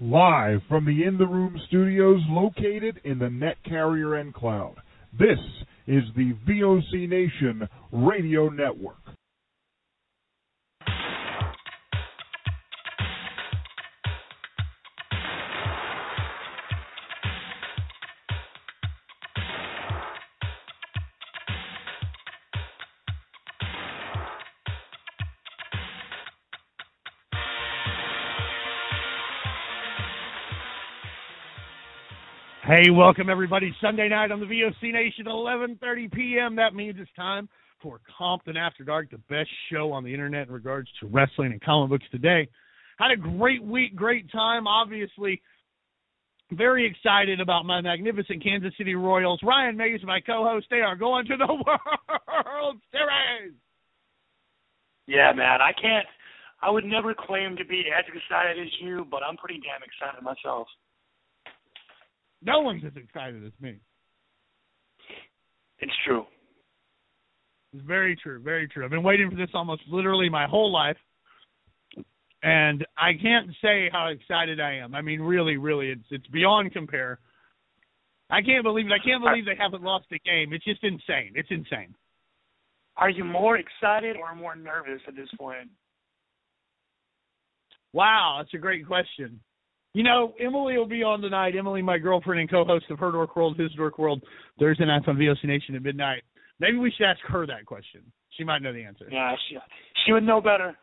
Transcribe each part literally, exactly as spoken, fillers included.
Live from the In the Room studios located in the Net Carrier and Cloud. This is the V O C Nation Radio Network. Hey, welcome everybody. Sunday night on the V O C Nation, eleven thirty p.m. That means it's time for Compton After Dark, the best show on the internet in regards to wrestling and comic books today. Had a great week, great time. Obviously, very excited about my magnificent Kansas City Royals. Ryan Mays, my co-host, they are going to the World Series. Yeah, man, I can't, I would never claim to be as excited as you, but I'm pretty damn excited myself. No one's as excited as me. It's true. It's very true, very true. I've been waiting for this almost literally my whole life, and I can't say how excited I am. I mean, really, really, it's it's beyond compare. I can't believe it. I can't believe they haven't lost a game. It's just insane. It's insane. Are you more excited or more nervous at this point? Wow, that's a great question. You know, Emily will be on tonight. Emily, my girlfriend and co-host of Her Dork World, His Dork World, Thursday nights on V O C Nation at midnight. Maybe we should ask her that question. She might know the answer. Yeah, she, she would know better.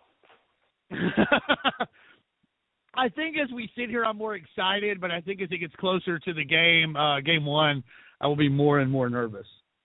I think as we sit here, I'm more excited, but I think as it gets closer to the game, uh, game one, I will be more and more nervous.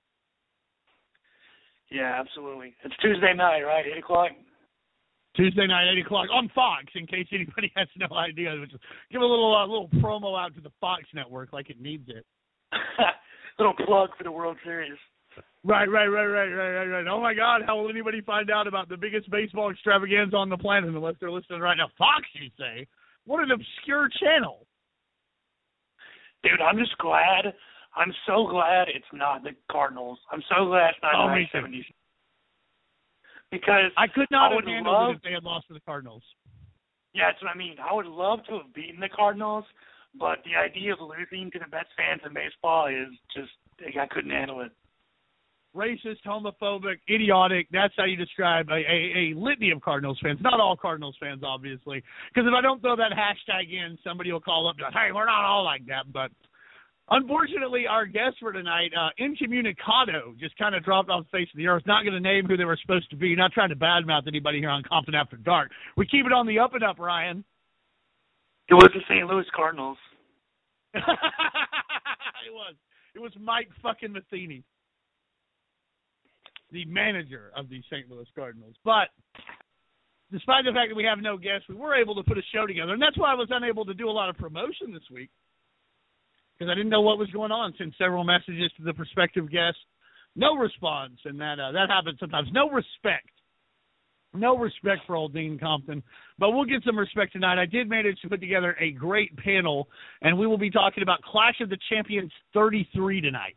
Yeah, absolutely. It's Tuesday night, right? eight o'clock? Tuesday night, eight o'clock, on Fox, in case anybody has no idea. Give a little uh, little promo out to the Fox network like it needs it. Little plug for the World Series. Right, right, right, right, right, right, right. Oh, my God, how will anybody find out about the biggest baseball extravaganza on the planet unless they're listening right now? Fox, you say? What an obscure channel. Dude, I'm just glad. I'm so glad it's not the Cardinals. I'm so glad it's not oh, the seventies. Because I could not I have handled love, it if they had lost to the Cardinals. Yeah, that's what I mean. I would love to have beaten the Cardinals, but the idea of losing to the best fans in baseball is just, I couldn't handle it. Racist, homophobic, idiotic. That's how you describe a, a, a litany of Cardinals fans. Not all Cardinals fans, obviously. Because if I don't throw that hashtag in, somebody will call up and go, hey, we're not all like that. But unfortunately, our guest for tonight, uh, Incommunicado, just kind of dropped off the face of the earth. Not going to name who they were supposed to be. Not trying to badmouth anybody here on Compton After Dark. We keep it on the up and up, Ryan. It was the Saint Louis Cardinals. It was. It was Mike fucking Matheny, the manager of the Saint Louis Cardinals. But despite the fact that we have no guests, we were able to put a show together. And that's why I was unable to do a lot of promotion this week, because I didn't know what was going on. Sent several messages to the prospective guests. No response, and that uh, that happens sometimes. No respect. No respect for old Dean Compton. But we'll get some respect tonight. I did manage to put together a great panel, and we will be talking about Clash of the Champions thirty-three tonight.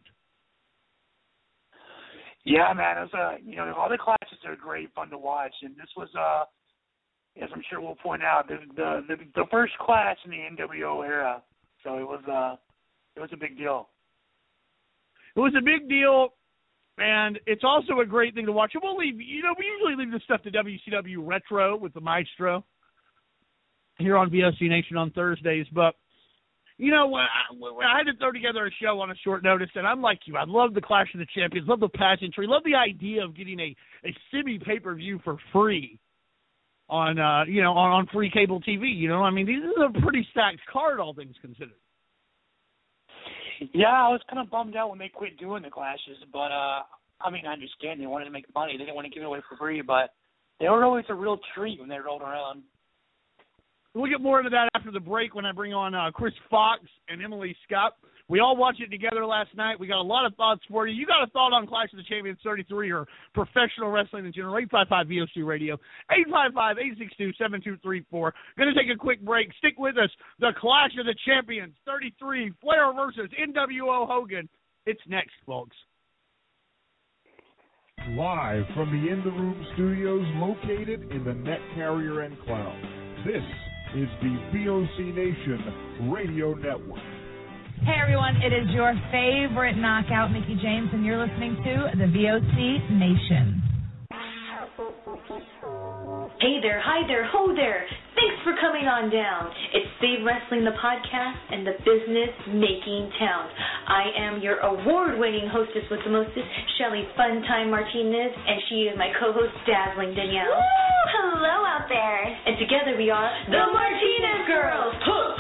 Yeah, man. It was, uh, you know, all the clashes are great, fun to watch, and this was, uh, as I'm sure we'll point out, the the the, the first clash in the N W O era. So it was uh, it was a big deal. It was a big deal, and it's also a great thing to watch. And we'll leave, you know, we usually leave this stuff to W C W Retro with the Maestro here on V O C Nation on Thursdays, but you know, I, I had to throw together a show on a short notice, and I'm like you. I love the Clash of the Champions, love the pageantry, love the idea of getting a, a semi pay-per-view for free on, uh, you know, on, on free cable T V. You know, I mean, this is a pretty stacked card, all things considered. Yeah, I was kind of bummed out when they quit doing the clashes, but, uh, I mean, I understand they wanted to make money. They didn't want to give it away for free, but they were always a real treat when they rolled around. We'll get more into that after the break when I bring on uh, Chris Fox and Emily Scott. We all watched it together last night. We got a lot of thoughts for you. You got a thought on Clash of the Champions thirty-three or professional wrestling in general, eight five five V O C Radio, eight five five, eight six two, seven two three four. Going to take a quick break. Stick with us. The Clash of the Champions thirty-three, Flair versus N W O Hogan. It's next, folks. Live from the In the Room studios located in the Net Carrier and Cloud. This is the V O C Nation Radio Network. Hey everyone, it is your favorite knockout, Mickie James, and you're listening to the V O C Nation. Hey there, hi there, ho there. Thanks for coming on down. It's Save Wrestling, the podcast, and the business-making town. I am your award-winning hostess with the mostest, Shelly Funtime Martinez, and she is my co-host, Dazzling Danielle. Woo! Hello out there. And together we are the Martinez Girls.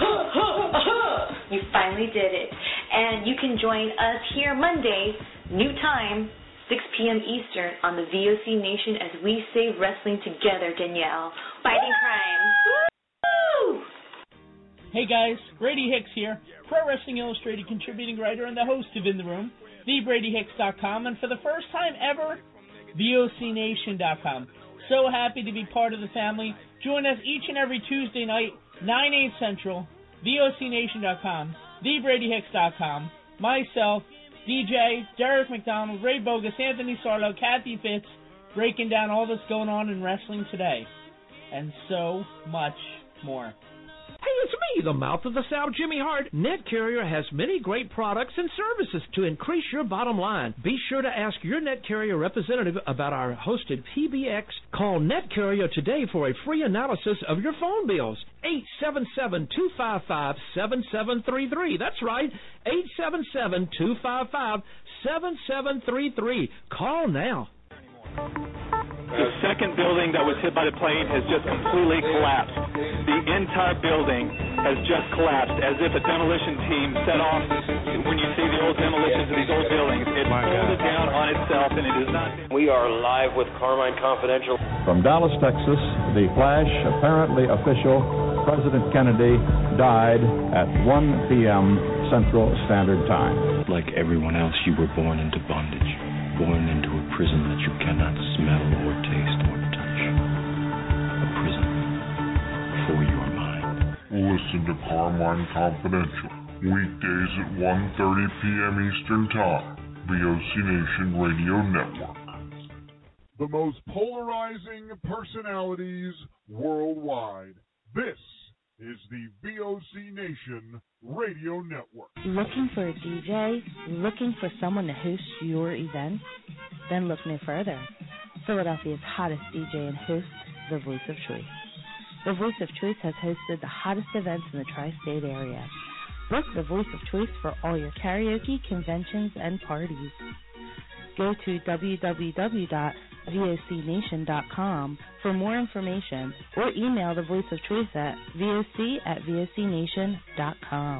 You finally did it. And you can join us here Monday, new time, six p.m. Eastern on the V O C Nation as we save wrestling together, Danielle. Fighting crime. Woo! Hey guys, Brady Hicks here, Pro Wrestling Illustrated contributing writer and the host of In the Room, the brady hicks dot com, and for the first time ever, V O C nation dot com. So happy to be part of the family. Join us each and every Tuesday night, nine, eight Central, V O C nation dot com, the brady hicks dot com, myself, D J, Derek McDonald, Ray Bogus, Anthony Sarlo, Kathy Fitz, breaking down all that's going on in wrestling today, and so much more. Hey, it's me, the mouth of the South, Jimmy Hart. NetCarrier has many great products and services to increase your bottom line. Be sure to ask your NetCarrier representative about our hosted P B X. Call NetCarrier today for a free analysis of your phone bills. eight seven seven, two five five, seven seven three three. That's right, eight seven seven, two five five, seven seven three three. Call now. The second building that was hit by the plane has just completely collapsed. The entire building has just collapsed, as if a demolition team set off. When you see the old demolitions of these old buildings, it pulled it down on itself, and it is not. We are live with Carmine Confidential. From Dallas, Texas, the flash, apparently official, President Kennedy died at one p.m. Central Standard Time. Like everyone else, you were born into bondage. Born into a prison that you cannot smell or taste or touch. A prison for your mind. Listen to Carmine Confidential, weekdays at one thirty p.m. Eastern Time, V O C Nation Radio Network. The most polarizing personalities worldwide. This is the V O C Nation Radio Network. Looking for a D J? Looking for someone to host your event? Then look no further. Philadelphia's hottest D J and host, The Voice of Choice. The Voice of Choice has hosted the hottest events in the tri-state area. Book The Voice of Choice for all your karaoke, conventions, and parties. Go to w w w dot v o c nation dot com for more information, or email The Voice of Choice at voc at v o c nation dot com.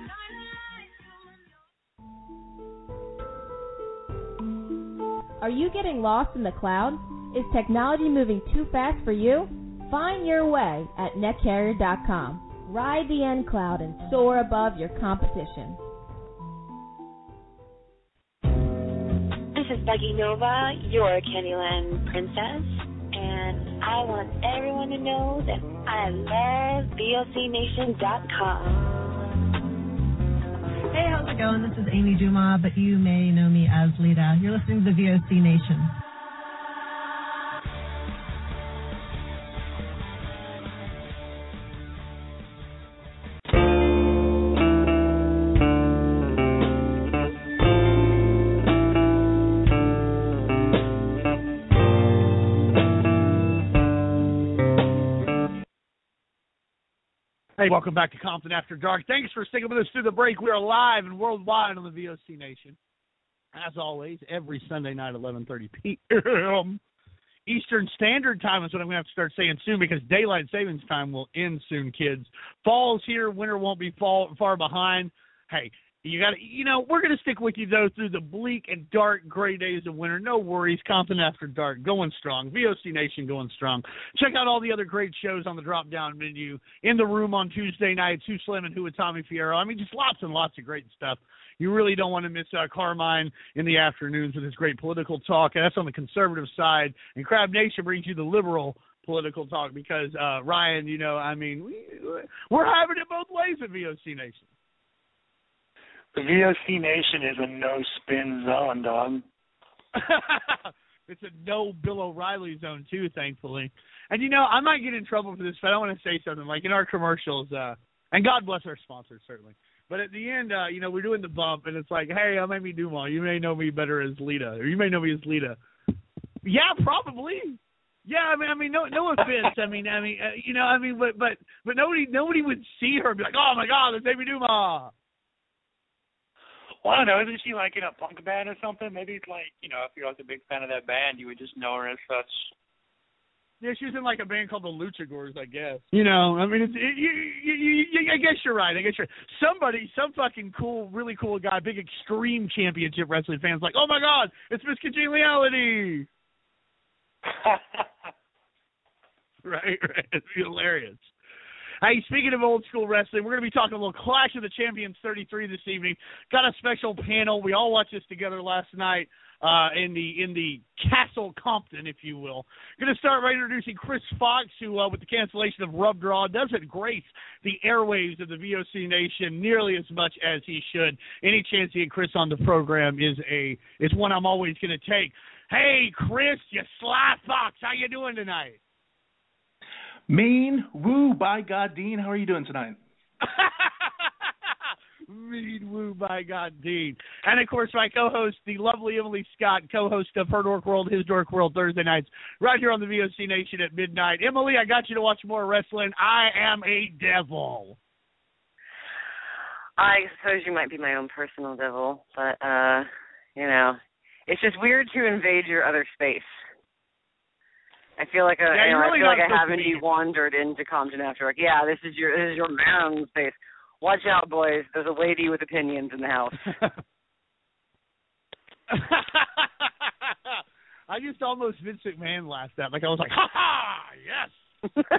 Are you getting lost in the clouds? Is technology moving too fast for you? Find your way at net carrier dot com. Ride the N cloud and soar above your competition. This is Becky Nova, your Candyland princess, and I want everyone to know that I love V O C nation dot com. Hey, how's it going? This is Amy Dumas, but you may know me as Lita. You're listening to the V O C Nation. Hey, welcome back to Compton After Dark. Thanks for sticking with us through the break. We are live and worldwide on the V O C Nation. As always, every Sunday night, eleven thirty p.m. Eastern Standard Time is what I'm going to have to start saying soon, because daylight savings time will end soon, kids. Fall's here. Winter won't be fall, far behind. Hey, you got to, you know, we're going to stick with you, though, through the bleak and dark gray days of winter. No worries. Compton After Dark going strong. V O C Nation going strong. Check out all the other great shows on the drop-down menu. In the Room on Tuesday nights. Who Slim and Who with Tommy Fierro. I mean, just lots and lots of great stuff. You really don't want to miss uh, Carmine in the afternoons with his great political talk. And that's on the conservative side. And Crab Nation brings you the liberal political talk because, uh, Ryan, you know, I mean, we, we're having it both ways at V O C Nation. The V O C Nation is a no-spin zone, dog. It's a no Bill O'Reilly zone too, thankfully. And you know, I might get in trouble for this, but I want to say something. Like in our commercials, uh, and God bless our sponsors certainly. But at the end, uh, you know, we're doing the bump, and it's like, hey, I'm Amy Dumas. You may know me better as Lita, or you may know me as Lita. Yeah, probably. Yeah, I mean, I mean, no, no offense. I mean, I mean, uh, you know, I mean, but, but, but nobody, nobody would see her and be like, oh my God, it's Amy Dumas. Well, I don't know. Isn't she like in a punk band or something? Maybe it's like, you know, if you're like a big fan of that band, you would just know her as such. Yeah, she was in like a band called the Luchagors, I guess. You know, I mean, it's, it, you, you, you, you, I guess you're right. I guess you're somebody, some fucking cool, really cool guy, big Extreme Championship Wrestling fans, like, oh my God, it's Miss Congeniality. right, right. It's hilarious. Hey, speaking of old school wrestling, we're going to be talking a little Clash of the Champions thirty-three this evening. Got a special panel. We all watched this together last night uh, in the in the Castle Compton, if you will. Going to start by introducing Chris Fox, who, uh, with the cancellation of Rub Draw, doesn't grace the airwaves of the V O C Nation nearly as much as he should. Any chance to get Chris on the program is a is one I'm always going to take. Hey, Chris, you sly fox, how you doing tonight? Mean, woo, by God, Dean, how are you doing tonight? Mean, woo, by God, Dean. And, of course, my co-host, the lovely Emily Scott, co-host of Her Dork World, His Dork World, Thursday nights, right here on the V O C Nation at midnight. Emily, I got you to watch more wrestling. I am a devil. I suppose you might be my own personal devil, but, uh, you know, it's just weird to invade your other space. I feel like a, yeah, you know, really I feel like I not haven't be wandered into Compton after. Like, yeah, this is your this is your man's space. Watch out, boys. There's a lady with opinions in the house. I just almost Vince McMahon laughed at. Like I was like, ha ha, yes.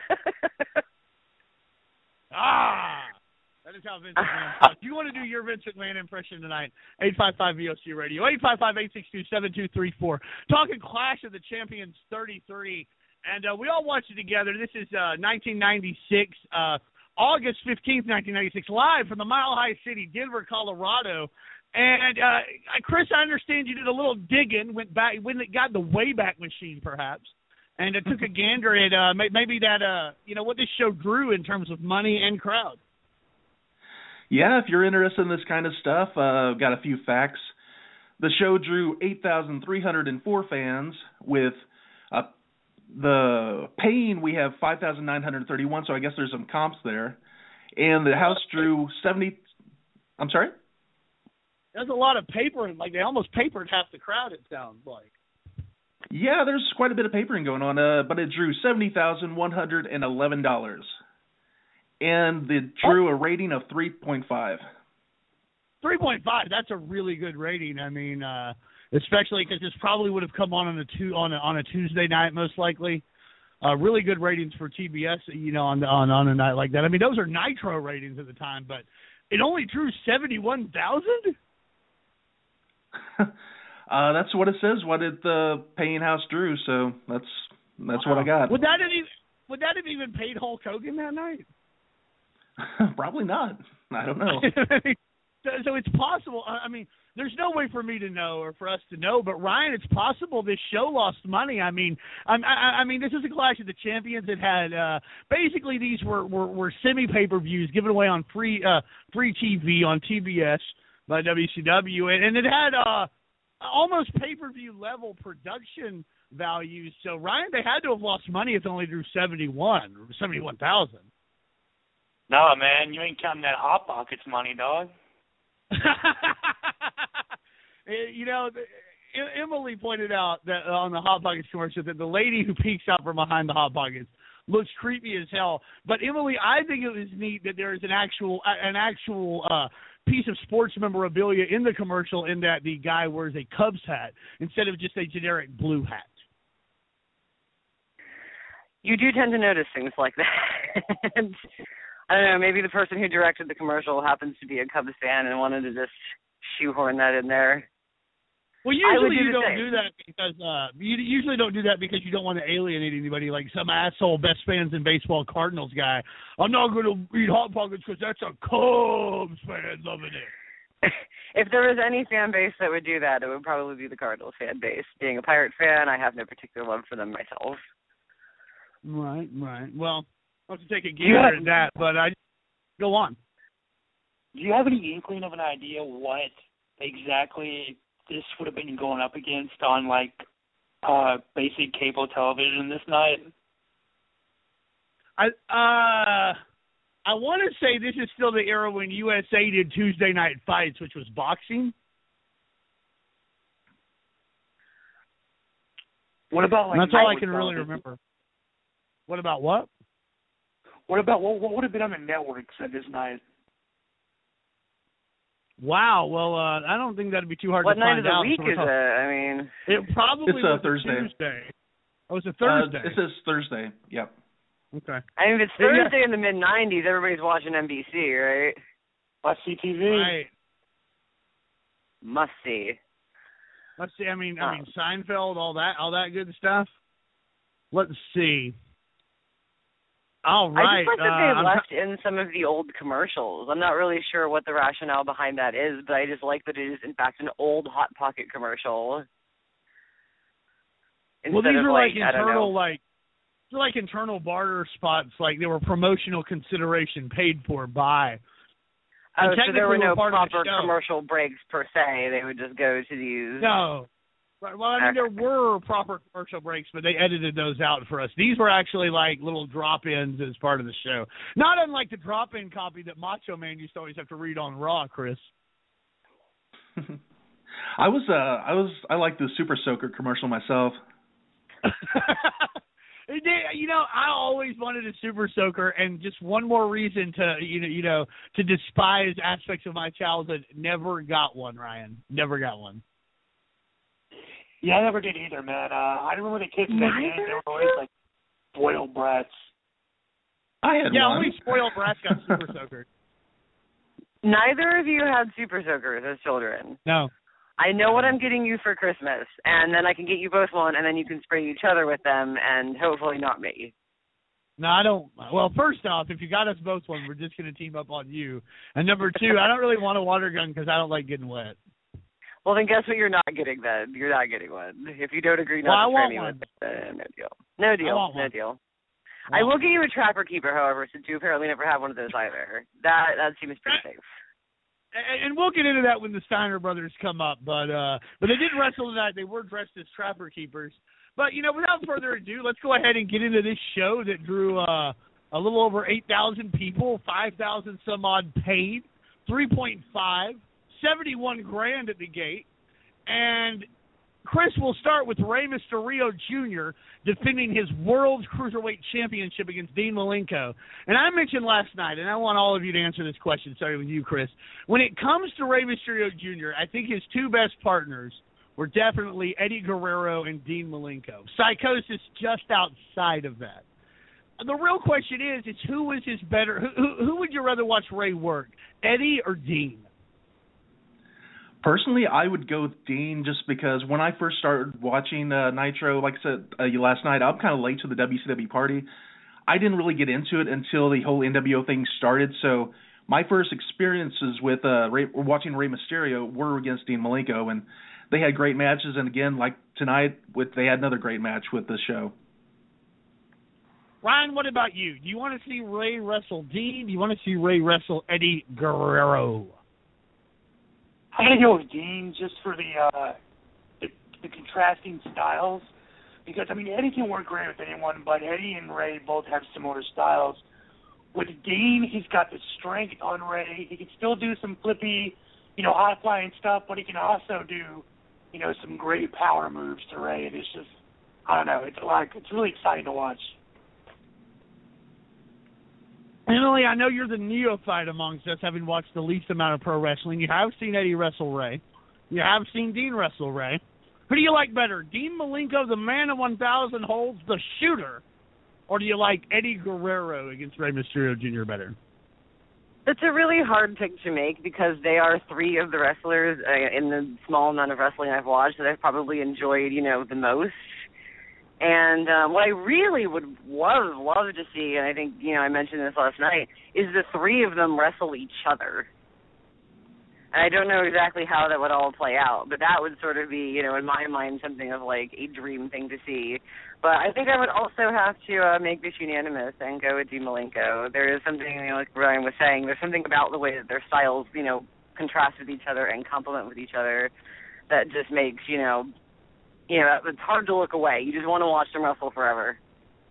ah. That is how Vince McMahon talks. Do you want to do your Vince McMahon impression tonight? eight five five V O C Radio, eight five five, eight six two, seven two three four. Talking Clash of the Champions thirty-three. And uh, we all watched it together. This is uh, nineteen ninety-six, uh, August fifteenth, nineteen ninety-six, live from the Mile High City, Denver, Colorado. And, uh, Chris, I understand you did a little digging, went back, went and got the Wayback Machine, perhaps, and uh, took a gander at uh, maybe that, uh, you know, what this show drew in terms of money and crowd. Yeah, if you're interested in this kind of stuff, uh, I've got a few facts. The show drew eight thousand three hundred four fans. With uh, the paying, we have five thousand nine hundred thirty-one, so I guess there's some comps there. And the house drew seventy... I'm sorry? There's a lot of papering. Like, they almost papered half the crowd, it sounds like. Yeah, there's quite a bit of papering going on, uh, but it drew seventy thousand one hundred eleven dollars. And it drew a rating of three point five. three point five, that's a really good rating. I mean, uh, especially because this probably would have come on on a, two, on a, on a Tuesday night, most likely. Uh, really good ratings for T B S, you know, on, on, on a night like that. I mean, those are Nitro ratings at the time, but it only drew seventy-one thousand? uh, that's what it says, what it, the paying house drew, so that's that's wow. what I got. Would that have even, would that have even paid Hulk Hogan that night? Probably not. I don't know. so, so it's possible. I mean, there's no way for me to know or for us to know, but Ryan, it's possible this show lost money. I mean, I, I, I mean, this is a Clash of the Champions. It had uh, basically these were, were, were semi pay per views given away on free uh, free T V on T B S by W C W, and, and it had uh, almost pay per view level production values. So Ryan, they had to have lost money if they only drew seventy-one or seventy-one thousand. No, man, you ain't counting that Hot Pockets money, dog. You know, Emily pointed out that on the Hot Pockets commercial that the lady who peeks out from behind the Hot Pockets looks creepy as hell. But Emily, I think it was neat that there is an actual an actual uh, piece of sports memorabilia in the commercial, in that the guy wears a Cubs hat instead of just a generic blue hat. You do tend to notice things like that. And I don't know, maybe the person who directed the commercial happens to be a Cubs fan and wanted to just shoehorn that in there. Well, usually do you don't same. do that because uh, you usually don't do that because you don't want to alienate anybody, like some asshole best fans in baseball Cardinals guy. I'm not going to eat Hot Pockets because that's a Cubs fan loving it. if there was any fan base that would do that, it would probably be the Cardinals fan base. Being a Pirate fan, I have no particular love for them myself. Right, right. Well, I'll have to take a gander at that, but I go on. Do you have any inkling of an idea what exactly this would have been going up against on, like, uh, basic cable television this night? I uh, I want to say this is still the era when U S A did Tuesday Night Fights, which was boxing. What about like? That's all I can really remember. What about what? What about what? What would have been on the networks at this night? Wow. Well, uh, I don't think that'd be too hard what to find out. What night of the week is it? I mean, it probably it's was a Thursday. A Tuesday. Oh, it's a Thursday. Uh, it says Thursday. Yep. Okay. I mean, if it's Thursday yeah. in the mid nineties, everybody's watching N B C, right? Must see T V. Right. Must see. Let's see. I mean, oh. I mean, Seinfeld, all that, all that good stuff. Let's see. All right. I just like that uh, they left in some of the old commercials. I'm not really sure what the rationale behind that is, but I just like that it is, in fact, an old Hot Pocket commercial. Instead well, these are like, like internal, like, they're like internal barter spots. Like they were promotional consideration paid for by. Oh, so there were no proper the commercial breaks per se. They would just go to these. No. Well, I mean, there were proper commercial breaks, but they edited those out for us. These were actually like little drop-ins as part of the show. Not unlike the drop-in copy that Macho Man used to always have to read on Raw, Chris. I was, uh, I was, I liked the Super Soaker commercial myself. You know, I always wanted a Super Soaker, and just one more reason to, you know, you know, to despise aspects of my childhood. Never got one, Ryan. Never got one. Yeah, I never did either, man. Uh, I remember the kids that did. They were always like spoiled brats. I had yeah, one. only spoiled brats got Super Soakers. Neither of you had Super Soakers as children. No. I know what I'm getting you for Christmas, and then I can get you both one, and then you can spray each other with them, and hopefully not me. No, I don't. Well, first off, if you got us both one, we're just going to team up on you. And number two, I don't really want a water gun because I don't like getting wet. Well, then guess what you're not getting then? You're not getting one. If you don't agree not well, to spray me one. with it, uh, no deal. No deal. No one. deal. I, I will get you a Trapper Keeper, however, since you apparently never have one of those either. That that seems pretty safe. And we'll get into that when the Steiner brothers come up, but uh, but they didn't wrestle tonight. They were dressed as Trapper Keepers. But, you know, without further ado, let's go ahead and get into this show that drew uh, a little over eight thousand people, five thousand some odd paid, three point five, seventy-one grand at the gate. And Chris will start with Rey Mysterio Junior defending his World Cruiserweight Championship against Dean Malenko. And I mentioned last night, and I want all of you to answer this question, starting with you, Chris. When it comes to Rey Mysterio Junior, I think his two best partners were definitely Eddie Guerrero and Dean Malenko. Psychosis just outside of that. The real question is, is who was his better, who, who, who would you rather watch Rey work, Eddie or Dean? Personally, I would go with Dean just because when I first started watching uh, Nitro, like I said uh, last night, I'm kind of late to the W C W party. I didn't really get into it until the whole N W O thing started. So my first experiences with uh, Rey, watching Rey Mysterio were against Dean Malenko, and they had great matches. And again, like tonight, with they had another great match with the show. Ryan, what about you? Do you want to see Rey wrestle Dean? Do you want to see Rey wrestle Eddie Guerrero? I'm going to go with Dean just for the, uh, the the contrasting styles. Because, I mean, Eddie can work great with anyone, but Eddie and Rey both have similar styles. With Dean, he's got the strength on Rey. He can still do some flippy, you know, high-flying stuff, but he can also do, you know, some great power moves to Rey. And it's just, I don't know, it's like, it's really exciting to watch. Emily, I know you're the neophyte amongst us, having watched the least amount of pro wrestling. You have seen Eddie wrestle Rey. You have seen Dean wrestle Rey. Who do you like better, Dean Malenko, the man of one thousand holds, the shooter, or do you like Eddie Guerrero against Rey Mysterio Junior better? It's a really hard pick to make because they are three of the wrestlers uh, in the small amount of wrestling I've watched that I've probably enjoyed, you know, the most. And uh, what I really would love, love to see, and I think, you know, I mentioned this last night, is the three of them wrestle each other. And I don't know exactly how that would all play out, but that would sort of be, you know, in my mind, something of like a dream thing to see. But I think I would also have to uh, make this unanimous and go with Dean Malenko. There is something, you know, like Ryan was saying, there's something about the way that their styles, you know, contrast with each other and complement with each other that just makes, you know, you know, it's hard to look away. You just want to watch them wrestle forever.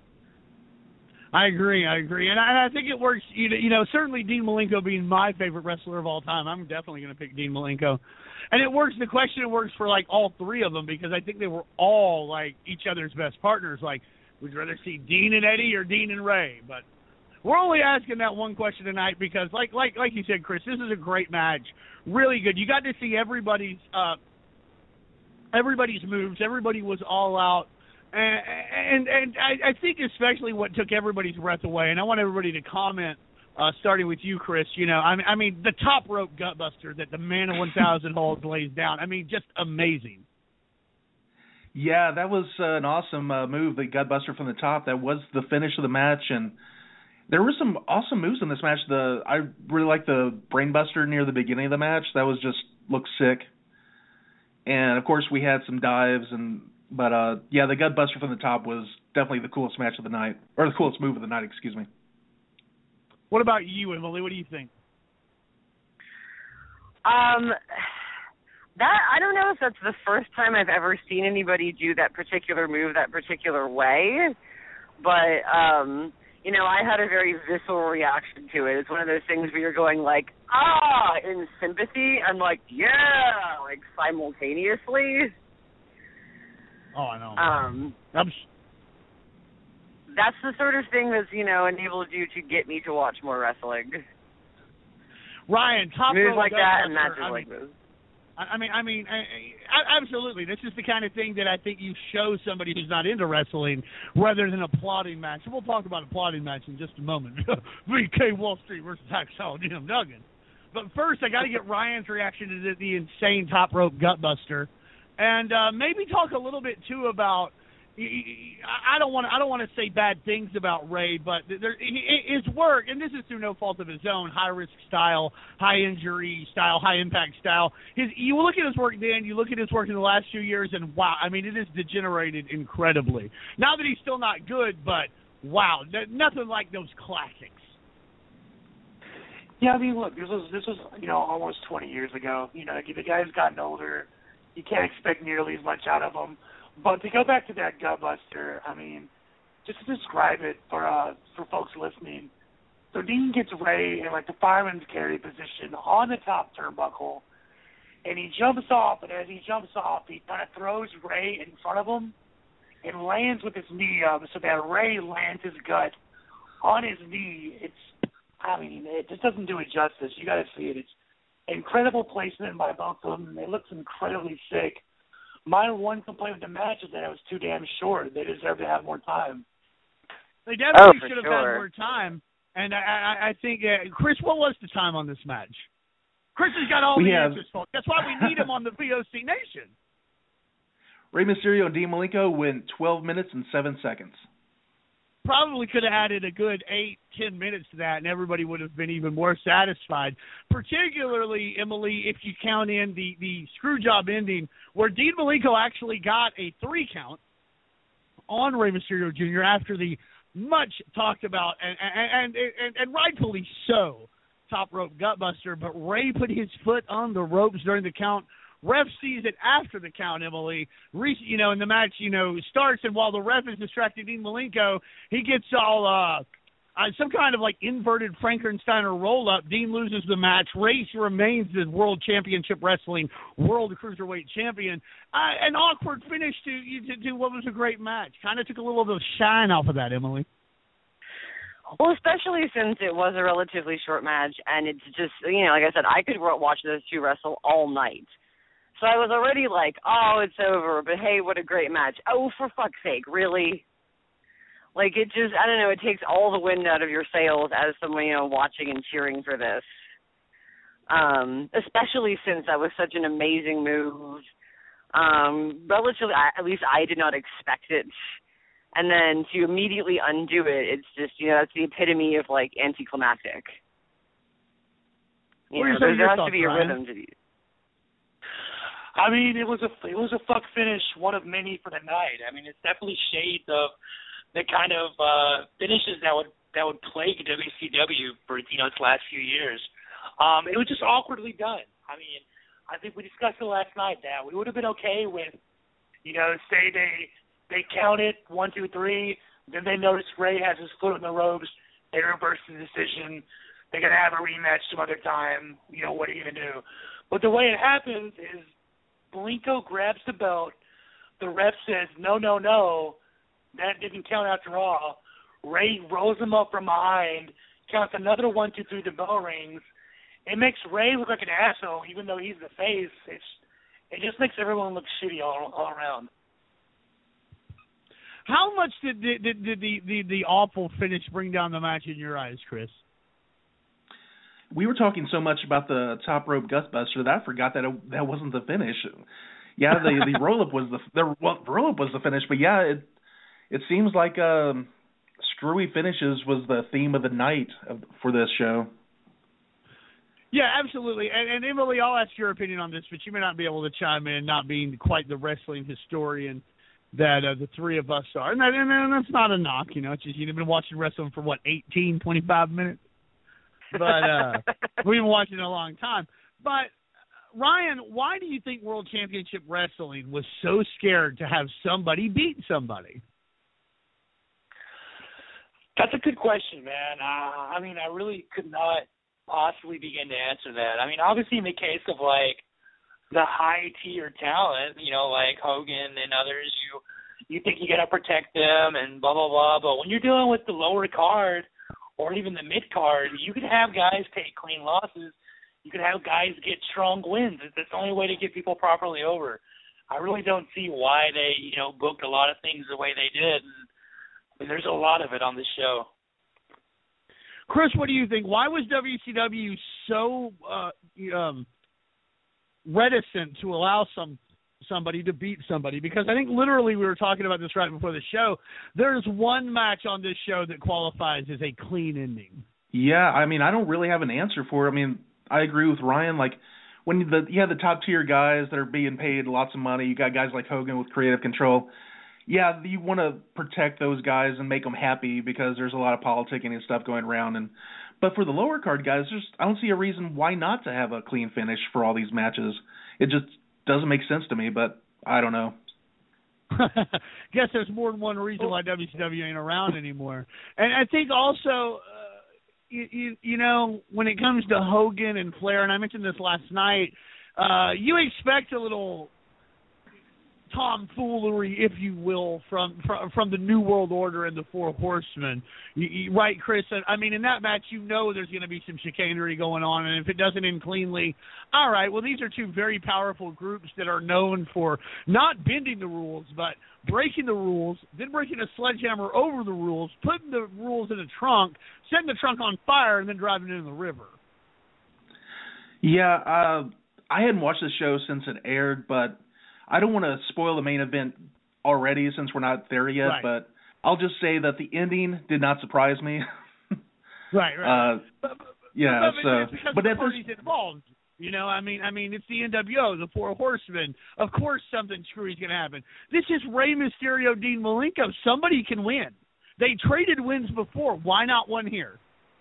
I agree, I agree. And I, and I think it works, you know, you know, certainly Dean Malenko being my favorite wrestler of all time, I'm definitely going to pick Dean Malenko. And it works, the question, it works for, like, all three of them because I think they were all, like, each other's best partners. Like, would you rather see Dean and Eddie or Dean and Ray? But we're only asking that one question tonight because, like like like you said, Chris, this is a great match. Really good. You got to see everybody's, uh, everybody's moves. Everybody was all out. And and, and I, I think especially what took everybody's breath away, and I want everybody to comment, uh, starting with you, Chris, you know, I mean, I mean the top rope gutbuster that the man of one thousand holds lays down. I mean, just amazing. Yeah, that was uh, an awesome uh, move, the gutbuster from the top. That was the finish of the match, and there were some awesome moves in this match. The I really liked the brainbuster near the beginning of the match. That was just looked sick. And, of course, we had some dives and But, uh, yeah, the gutbuster from the top was definitely the coolest match of the night, or the coolest move of the night, excuse me. What about you, Emily? What do you think? Um, that I don't know if that's the first time I've ever seen anybody do that particular move that particular way, but, um, you know, I had a very visceral reaction to it. It's one of those things where you're going like, ah, in sympathy. I'm like, yeah, like simultaneously. Oh, I know. Um, I'm... That's the sort of thing that's, you know, enabled you to get me to watch more wrestling. Ryan, top moves rope like that and gutbuster, matches I like mean, this. I mean, I mean, I, I, absolutely. This is the kind of thing that I think you show somebody who's not into wrestling rather than applauding match. And we'll talk about applauding match in just a moment. V K Wall Street versus Hacksaw Jim Duggan. But first, I got to get Ryan's reaction to the, the insane top rope gutbuster. And uh, maybe talk a little bit too about. I don't want. I don't want to say bad things about Ray, but there, his work, and this is through no fault of his own, high risk style, high injury style, high impact style. His, you look at his work then, you look at his work in the last few years, and wow, I mean, it has degenerated incredibly. Not that he's still not good, but wow, nothing like those classics. Yeah, I mean, look, this was this was you know almost twenty years ago. You know, the guy's gotten older. You can't expect nearly as much out of him. But to go back to that gutbuster, I mean, just to describe it for uh, for folks listening, so Dean gets Ray in like the fireman's carry position on the top turnbuckle, and he jumps off, and as he jumps off, he kind of throws Ray in front of him and lands with his knee up so that Ray lands his gut on his knee. It's, I mean, it just doesn't do it justice. You got to see it. It's incredible placement by both of them. It looks incredibly sick. My one complaint with the match is that it was too damn short. They deserve to have more time. They definitely oh, should have sure. had more time. And I, I, I think, uh, Chris, what was the time on this match? Chris has got all we the have... answers, folks. That's why we need him on the V O C Nation. Rey Mysterio and Dean Malenko went twelve minutes and seven seconds. Probably could have added a good eight, ten minutes to that, and everybody would have been even more satisfied. Particularly, Emily, if you count in the, the screw job ending, where Dean Malenko actually got a three count on Rey Mysterio Junior after the much talked about and and, and, and rightfully so top rope gutbuster. But Ray put his foot on the ropes during the count. Ref sees it after the count, Emily. You know, and the match, you know, starts, and while the ref is distracting Dean Malenko, he gets all uh, uh, some kind of like inverted Frankensteiner roll up. Dean loses the match. Ray remains the World Championship Wrestling World Cruiserweight Champion. Uh, an awkward finish to, to to what was a great match. Kind of took a little of the shine off of that, Emily. Well, especially since it was a relatively short match, and it's just, you know, like I said, I could watch those two wrestle all night. So I was already like, oh, it's over, but hey, what a great match. Oh, for fuck's sake, really? Like, it just, I don't know, it takes all the wind out of your sails as someone, you know, watching and cheering for this. Um, especially since that was such an amazing move. Um, relatively, at least I did not expect it. And then to immediately undo it, it's just, you know, that's the epitome of, like, anticlimactic. You know, there, there has to be a rhythm to these. I mean, it was a it was a fuck finish, one of many for the night. I mean, it's definitely shades of the kind of uh, finishes that would that would plague W C W for you know its last few years. Um, it was just awkwardly done. I mean, I think we discussed it last night that we would have been okay with, you know, say they they count it one, two, three, then they notice Ray has his foot in the ropes, they reverse the decision. They're going to have a rematch some other time. You know, what are you going to do? But the way it happens is Malenko grabs the belt. The ref says, no, no, no. That didn't count after all. Ray rolls him up from behind, counts another one, two, three, the bell rings. It makes Ray look like an asshole, even though he's the face. It's It just makes everyone look shitty all, all around. How much did, did, did, did the, the, the awful finish bring down the match in your eyes, Chris? We were talking so much about the top rope gutbuster that I forgot that it, that wasn't the finish. Yeah, the the roll up was the the well, roll up was the finish, but yeah, it it seems like um, screwy finishes was the theme of the night of, for this show. Yeah, absolutely. And, and Emily, I'll ask your opinion on this, but you may not be able to chime in, not being quite the wrestling historian that uh, the three of us are. And, that, and, and that's not a knock, you know. It's just you've been watching wrestling for what, eighteen, twenty-five minutes. But uh, we've been watching it a long time. But, Ryan, why do you think World Championship Wrestling was so scared to have somebody beat somebody? That's a good question, man. Uh, I mean, I really could not possibly begin to answer that. I mean, obviously in the case of, like, the high-tier talent, you know, like Hogan and others, you you think you got to protect them and blah, blah, blah. But when you're dealing with the lower card or even the mid-card, you could have guys take clean losses. You could have guys get strong wins. It's the only way to get people properly over. I really don't see why they, you know, booked a lot of things the way they did. And, I mean, there's a lot of it on this show. Chris, what do you think? Why was W C W so uh, um, reticent to allow some somebody to beat somebody? Because I think literally we were talking about this right before the show. There's one match on this show that qualifies as a clean ending. Yeah, I mean, I don't really have an answer for it. I mean, I agree with Ryan. Like, when the you have the top tier guys that are being paid lots of money, you got guys like Hogan with creative control. Yeah, you want to protect those guys and make them happy because there's a lot of politicking and stuff going around. And but for the lower card guys, just I don't see a reason why not to have a clean finish for all these matches. It just doesn't make sense to me, but I don't know. Guess there's more than one reason why W C W ain't around anymore. And I think also, uh, you, you, you know, when it comes to Hogan and Flair, and I mentioned this last night, uh, you expect a little tomfoolery, if you will, from, from from the New World Order and the Four Horsemen. You, you, right, Chris? I mean, in that match, you know there's going to be some chicanery going on, and if it doesn't end cleanly, all right, well, these are two very powerful groups that are known for not bending the rules, but breaking the rules, then breaking a sledgehammer over the rules, putting the rules in a trunk, setting the trunk on fire, and then driving it in the river. Yeah, uh, I hadn't watched the show since it aired, but I don't want to spoil the main event already since we're not there yet, right. But I'll just say that the ending did not surprise me. right, right. Uh, but, but, yeah, but, so it's because but the that parties involved. You know, I mean, I mean, it's the N W O, the Four Horsemen. Of course, something screwy is going to happen. This is Rey Mysterio, Dean Malenko. Somebody can win. They traded wins before. Why not one here?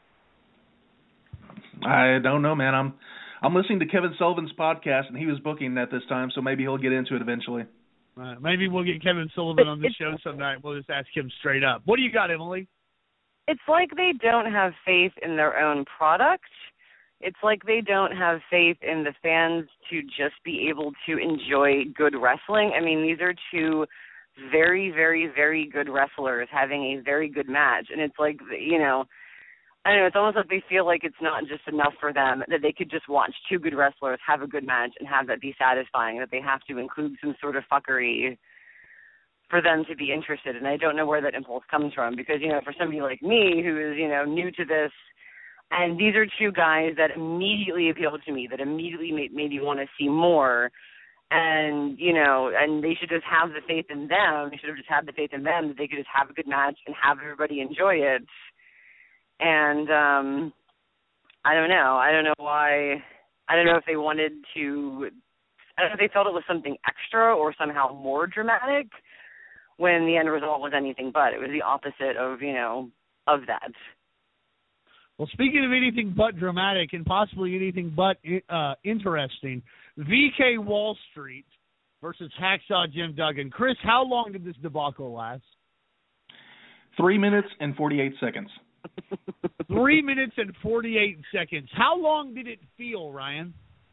I don't know, man. I'm. I'm listening to Kevin Sullivan's podcast, and he was booking at this time, so maybe he'll get into it eventually. Uh, maybe we'll get Kevin Sullivan on the show some night. We'll just ask him straight up. What do you got, Emily? It's like they don't have faith in their own product. It's like they don't have faith in the fans to just be able to enjoy good wrestling. I mean, these are two very, very, very good wrestlers having a very good match, and it's like, you know, I don't know, it's almost like they feel like it's not just enough for them, that they could just watch two good wrestlers have a good match and have that be satisfying, that they have to include some sort of fuckery for them to be interested. And I don't know where that impulse comes from because, you know, for somebody like me who is, you know, new to this, and these are two guys that immediately appealed to me, that immediately made, made me want to see more. And, you know, and they should just have the faith in them. They should have just had the faith in them that they could just have a good match and have everybody enjoy it. And um, I don't know. I don't know why. I don't know if they wanted to. I don't know if they felt it was something extra or somehow more dramatic when the end result was anything but. It was the opposite of, you know, of that. Well, speaking of anything but dramatic and possibly anything but uh, interesting, V K Wall Street versus Hacksaw Jim Duggan. Chris, how long did this debacle last? Three minutes and forty-eight seconds. Three minutes and forty-eight seconds. How long did it feel, Ryan?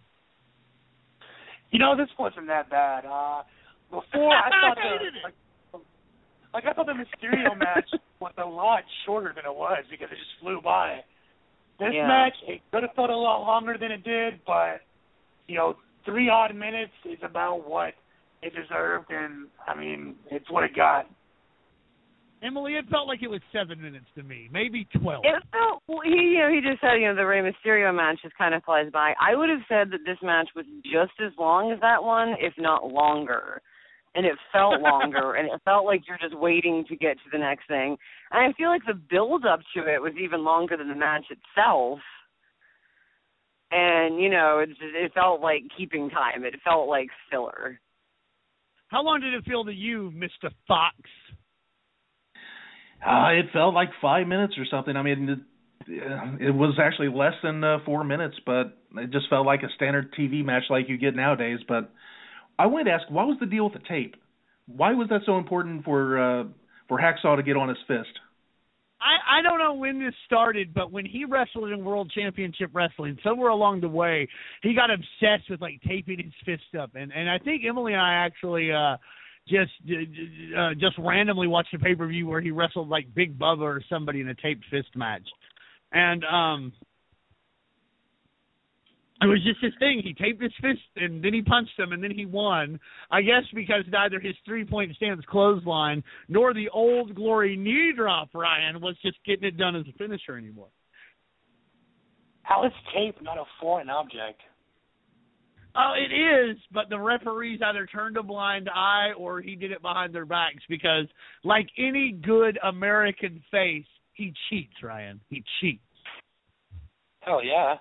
You know, this wasn't that bad. Uh, before I thought the like, like I thought the Mysterio match was a lot shorter than it was because it just flew by. This yeah. match, it could have felt a lot longer than it did, but you know, three odd minutes is about what it deserved, and I mean, it's what it got. Emily, it felt like it was seven minutes to me, maybe twelve. It felt, well, he, you know, he just said, you know, the Rey Mysterio match just kind of flies by. I would have said that this match was just as long as that one, if not longer. And it felt longer, and it felt like you're just waiting to get to the next thing. And I feel like the build-up to it was even longer than the match itself. And, you know, it, it felt like keeping time. It felt like filler. How long did it feel to you, Mister Fox? Uh, it felt like five minutes or something. I mean, it, it was actually less than uh, four minutes, but it just felt like a standard T V match like you get nowadays. But I wanted to ask, what was the deal with the tape? Why was that so important for uh, for Hacksaw to get on his fist? I, I don't know when this started, but when he wrestled in World Championship Wrestling, somewhere along the way, he got obsessed with, like, taping his fist up. And, and I think Emily and I actually uh, just uh, just randomly watched a pay-per-view where he wrestled, like, Big Bubba or somebody in a taped fist match. And um, it was just his thing. He taped his fist, and then he punched him, and then he won. I guess because neither his three-point stance clothesline nor the Old Glory knee drop, Ryan, was just getting it done as a finisher anymore. How is tape not a foreign object? Oh, it is, but the referees either turned a blind eye or he did it behind their backs because, like any good American face, he cheats, Ryan. He cheats. Hell yeah.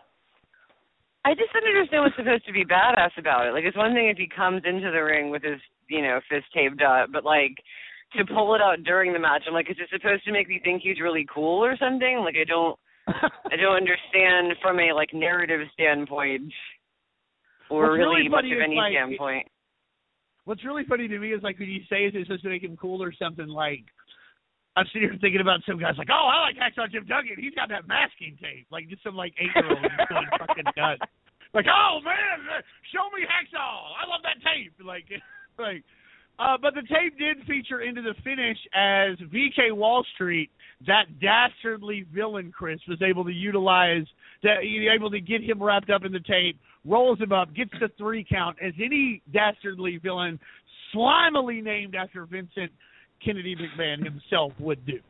I just don't understand what's supposed to be badass about it. Like, it's one thing if he comes into the ring with his, you know, fist taped up, but, like, to pull it out during the match, I'm like, is it supposed to make me think he's really cool or something? Like, I don't, I don't understand from a, like, narrative standpoint or what's really, really much of is, any like, standpoint. What's really funny to me is, like, when you say it's supposed to make him cool or something, like, I'm sitting here thinking about some guys like, oh, I like Hacksaw Jim Duggan. He's got that masking tape. Like, just some, like, eight-year-old who's going fucking nuts. Like, oh, man, show me Hacksaw. I love that tape. Like, like, uh, but the tape did feature into the finish as V K Wall Street, that dastardly villain, Chris, was able to utilize, that able to get him wrapped up in the tape, rolls him up, gets the three count, as any dastardly villain slimily named after Vincent Kennedy McMahon himself would do.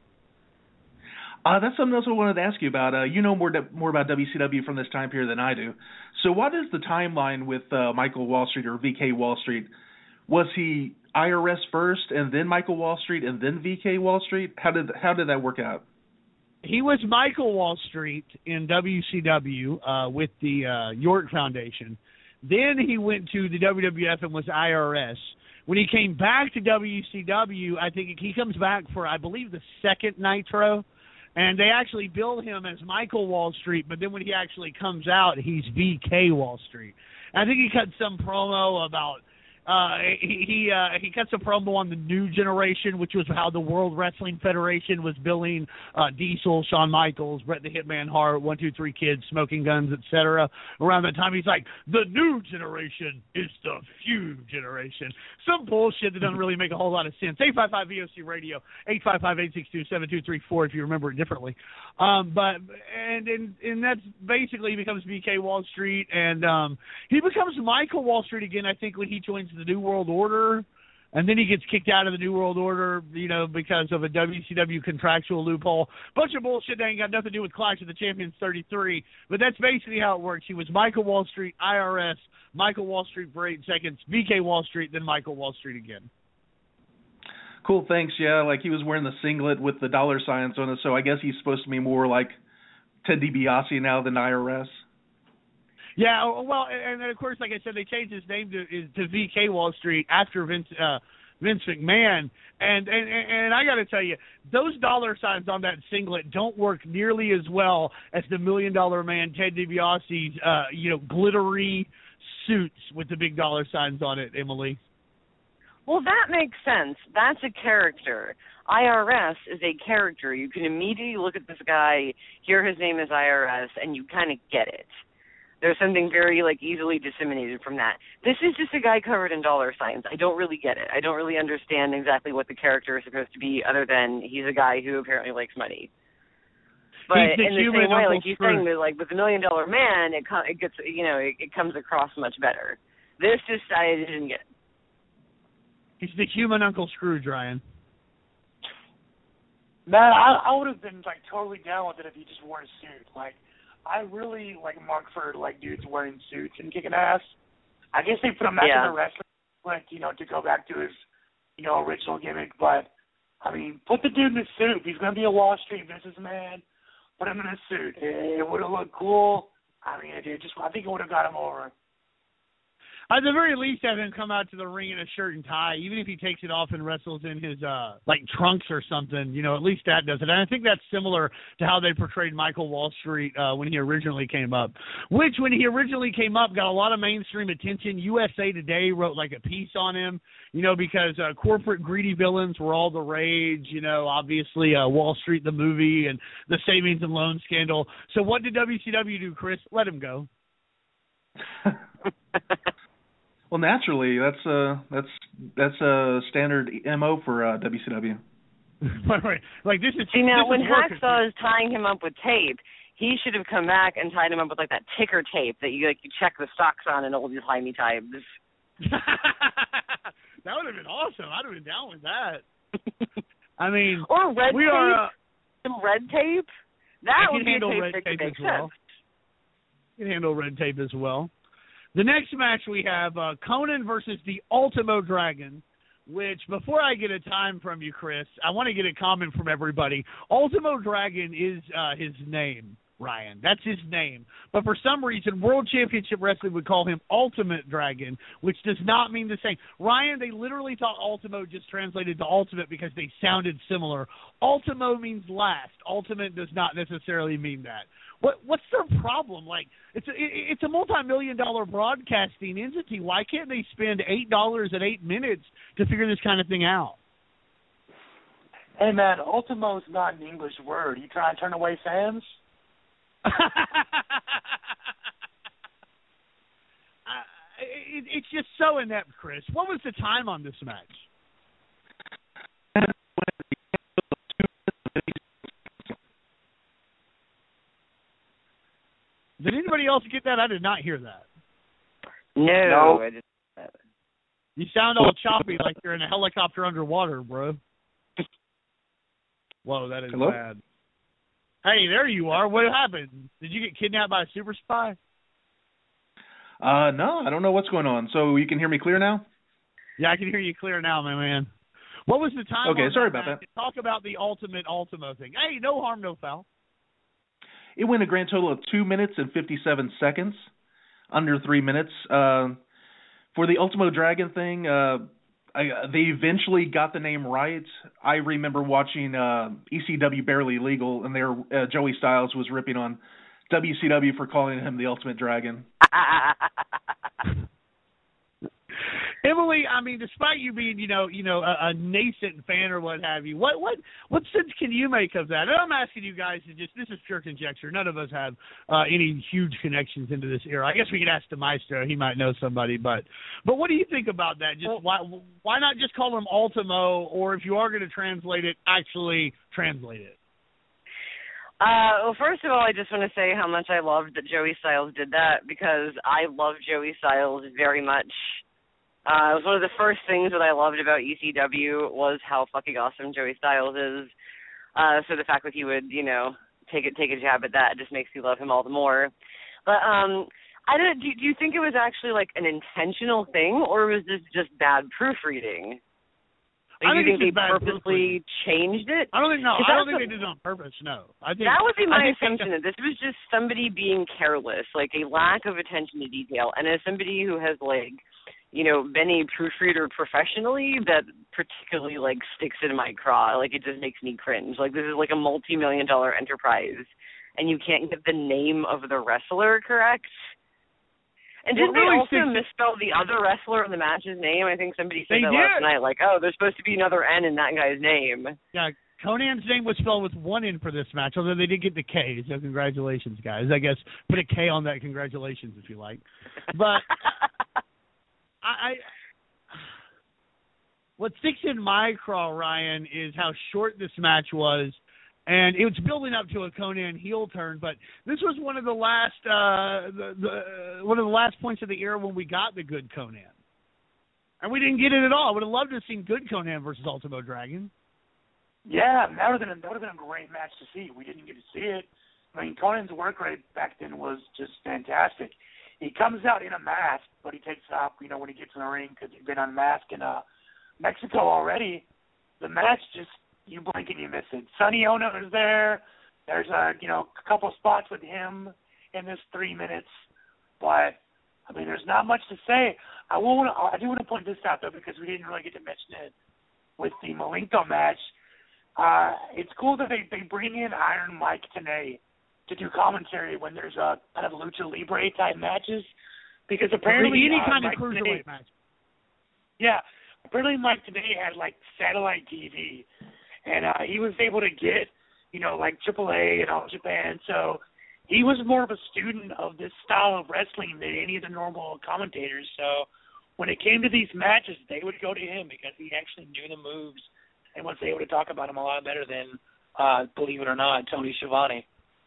Uh, that's something else I wanted to ask you about. Uh, you know more more about W C W from this time period than I do. So what is the timeline with uh, Michael Wall Street or V K Wall Street? Was he I R S first and then Michael Wall Street and then V K Wall Street? How did how did that work out? He was Michael Wall Street in W C W uh, with the uh, York Foundation. Then he went to the W W F and was I R S. When he came back to W C W, I think he comes back for, I believe, the second Nitro, and they actually bill him as Michael Wall Street, but then when he actually comes out, he's V K Wall Street. And I think he cut some promo about, uh, he he, uh, he cuts a promo on the New Generation, which was how the World Wrestling Federation was billing uh, Diesel, Shawn Michaels, Bret the Hitman Hart, one two three Kids, Smoking Guns, et cetera. Around that time, he's like, the New Generation is the few generation. Some bullshit that doesn't really make a whole lot of sense. eight five five V O C Radio, eight five five, eight six two, seven two three four if you remember it differently. Um, but and, and and that's basically he becomes V K Wall Street, and um, he becomes Michael Wall Street again, I think, when he joins the New World Order, and then he gets kicked out of the New World Order, you know, because of a W C W contractual loophole. Bunch of bullshit that ain't got nothing to do with Clash of the Champions thirty-three, but that's basically how it works. He was Michael Wall Street, I R S, Michael Wall Street for eight seconds, V K Wall Street, then Michael Wall Street again. Cool, thanks. Yeah, like he was wearing the singlet with the dollar signs on it, so I guess he's supposed to be more like Ted DiBiase now than I R S. Yeah, well, and then of course, like I said, they changed his name to to V K Wall Street after Vince uh, Vince McMahon, and and and I got to tell you, those dollar signs on that singlet don't work nearly as well as the Million Dollar Man Ted DiBiase's uh, you know glittery suits with the big dollar signs on it, Emily. Well, that makes sense. That's a character. I R S is a character. You can immediately look at this guy, hear his name is I R S, and you kind of get it. There's something very, like, easily disseminated from that. This is just a guy covered in dollar signs. I don't really get it. I don't really understand exactly what the character is supposed to be, other than he's a guy who apparently likes money. But the in the same way, like you're Scrooge. saying, that, like with the Million Dollar Man, it it gets, you know, it, it comes across much better. This just I didn't get. He's the human Uncle Scrooge, Ryan. Man, I, I would have been like totally down with it if he just wore a suit. Like, I really like mark for like dudes wearing suits and kicking ass. I guess they put him back Yeah. in the wrestling, like you know, to go back to his, you know, original gimmick. But I mean, put the dude in a suit. He's gonna be a Wall Street businessman. Put him in a suit. It, it would have looked cool. I mean, it, it just I think it would have got him over. At the very least, have him come out to the ring in a shirt and tie, even if he takes it off and wrestles in his uh like trunks or something. You know, at least that does it. And I think that's similar to how they portrayed Michael Wall Street uh, when he originally came up. Which, when he originally came up, got a lot of mainstream attention. U S A Today wrote like a piece on him. You know, because uh, corporate greedy villains were all the rage. You know, obviously uh, Wall Street the movie and the savings and loan scandal. So what did W C W do, Chris? Let him go. Well, naturally, that's uh that's that's a standard M O for uh, W C W. Like this is See now, this when is working. Hacksaw is tying him up with tape, he should have come back and tied him up with like that ticker tape that you like you check the stocks on in old timey times. That would have been awesome. I'd have been down with that. I mean, or red we tape. are uh, Some red tape. That I would can be a handle tape red that could tape make as well. sense. You can handle red tape as well. The next match we have uh, Conan versus the Ultimo Dragon, which, before I get a time from you, Chris, I want to get a comment from everybody. Ultimo Dragon is uh, his name, Ryan. That's his name. But for some reason, World Championship Wrestling would call him Ultimate Dragon, which does not mean the same. Ryan, they literally thought Ultimo just translated to Ultimate because they sounded similar. Ultimo means last. Ultimate does not necessarily mean that. What what's their problem? Like, it's a, it's a multi-million dollar broadcasting entity. Why can't they spend eight dollars at eight minutes to figure this kind of thing out? Hey man, Ultimo is not an English word. You trying to turn away fans? uh, it, it's just so inept, Chris. What was the time on this match? Did anybody else get that? I did not hear that. No. No. I just, You sound all choppy like you're in a helicopter underwater, bro. Whoa, that is Hello? bad. Hey, there you are. What happened? Did you get kidnapped by a super spy? Uh, no, I don't know what's going on. So you can hear me clear now? Yeah, I can hear you clear now, my man. What was the time? Okay, on sorry that about match? that. Talk about the ultimate Ultimo thing. Hey, no harm, no foul. It went a grand total of two minutes and fifty-seven seconds, under three minutes. Uh, for the Ultimo Dragon thing, uh, I, they eventually got the name right. I remember watching uh, E C W Barely Legal, and there uh, Joey Styles was ripping on W C W for calling him the Ultimate Dragon. Emily, I mean, despite you being, you know, you know, a, a nascent fan or what have you, what, what, what sense can you make of that? And I'm asking you guys to just, this is pure conjecture. None of us have uh, any huge connections into this era. I guess we could ask the Maestro; he might know somebody. But, but what do you think about that? Just why, why not just call him Ultimo, or if you are going to translate it, actually translate it? Uh, well, first of all, I just want to say how much I loved that Joey Styles did that, because I love Joey Styles very much. Uh, it was one of the first things that I loved about E C W was how fucking awesome Joey Styles is. Uh, so the fact that he would, you know, take it, take a jab at that just makes me love him all the more. But um, I don't. Do, do you think it was actually like an intentional thing, or was this just bad proofreading? I do think you think it's they just bad purposely changed it? I don't think no. 'Cause I don't that's think a- they did it on purpose. No, I think that would be I my think they- assumption that this was just somebody being careless, like a lack of attention to detail. And as somebody who has like, you know, been a proofreader professionally, that particularly like sticks in my craw. Like it just makes me cringe. Like this is like a multi-million dollar enterprise, and you can't get the name of the wrestler correct. And What didn't they really also sticks- misspell the other wrestler in the match's name? I think somebody said They that did. last night. Like, oh, there's supposed to be another N in that guy's name. Yeah, Conan's name was spelled with one N for this match, although they did get the K. So congratulations, guys. I guess put a K on that. Congratulations, if you like. But I, I, what sticks in my craw, Ryan, is how short this match was. And it was building up to a Conan heel turn, but this was one of the last, uh, the, the one of the last points of the era when we got the good Conan, and we didn't get it at all. I would have loved to have seen good Conan versus Ultimo Dragon. Yeah, that would have been, that would have been a great match to see. We didn't get to see it. I mean, Conan's work rate back then was just fantastic. He comes out in a mask, but he takes it off, you know, when he gets in the ring because he's been unmasked in uh, Mexico already. The match just, you blink and you miss it. Sonny Ono is there. There's a you know a couple spots with him in this three minutes, but I mean there's not much to say. I will want I do want to point this out though because we didn't really get to mention it with the Malenko match. Uh, it's cool that they they bring in Iron Mike Tenay to do commentary when there's a kind of lucha libre type matches because apparently any uh, kind Mike of cruiserweight Tenay, match. Yeah, apparently Mike Tenay had like satellite T V. And uh, he was able to get, you know, like triple A and All Japan. So he was more of a student of this style of wrestling than any of the normal commentators. So when it came to these matches, they would go to him because he actually knew the moves and was able to talk about them a lot better than, uh, believe it or not, Tony Schiavone.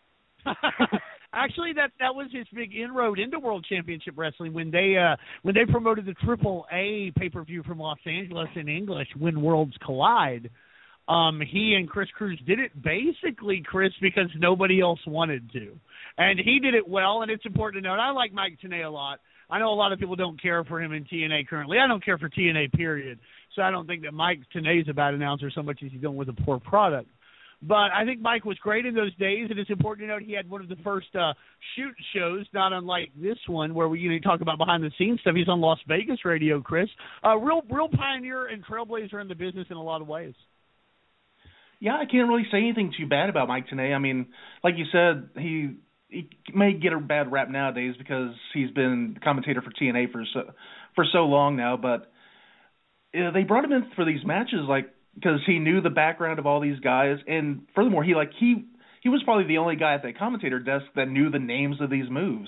Actually, that that was his big inroad into World Championship Wrestling when they uh, when they promoted the triple A pay-per-view from Los Angeles in English, When Worlds Collide. Um, he and Chris Cruz did it basically, Chris, because nobody else wanted to. And he did it well, and it's important to note. I like Mike Tenay a lot. I know a lot of people don't care for him in T N A currently. I don't care for T N A, period. So I don't think that Mike Tenay is a bad announcer so much as he's dealing with a poor product. But I think Mike was great in those days, and it's important to note he had one of the first uh, shoot shows, not unlike this one, where we you know, talk about behind-the-scenes stuff. He's on Las Vegas radio, Chris. Uh, real, real pioneer and trailblazer in the business in a lot of ways. Yeah, I can't really say anything too bad about Mike Tenay. I mean, like you said, he he may get a bad rap nowadays because he's been commentator for T N A for so for so long now. But uh, they brought him in for these matches, like because he knew the background of all these guys, and furthermore, he like he he was probably the only guy at that commentator desk that knew the names of these moves.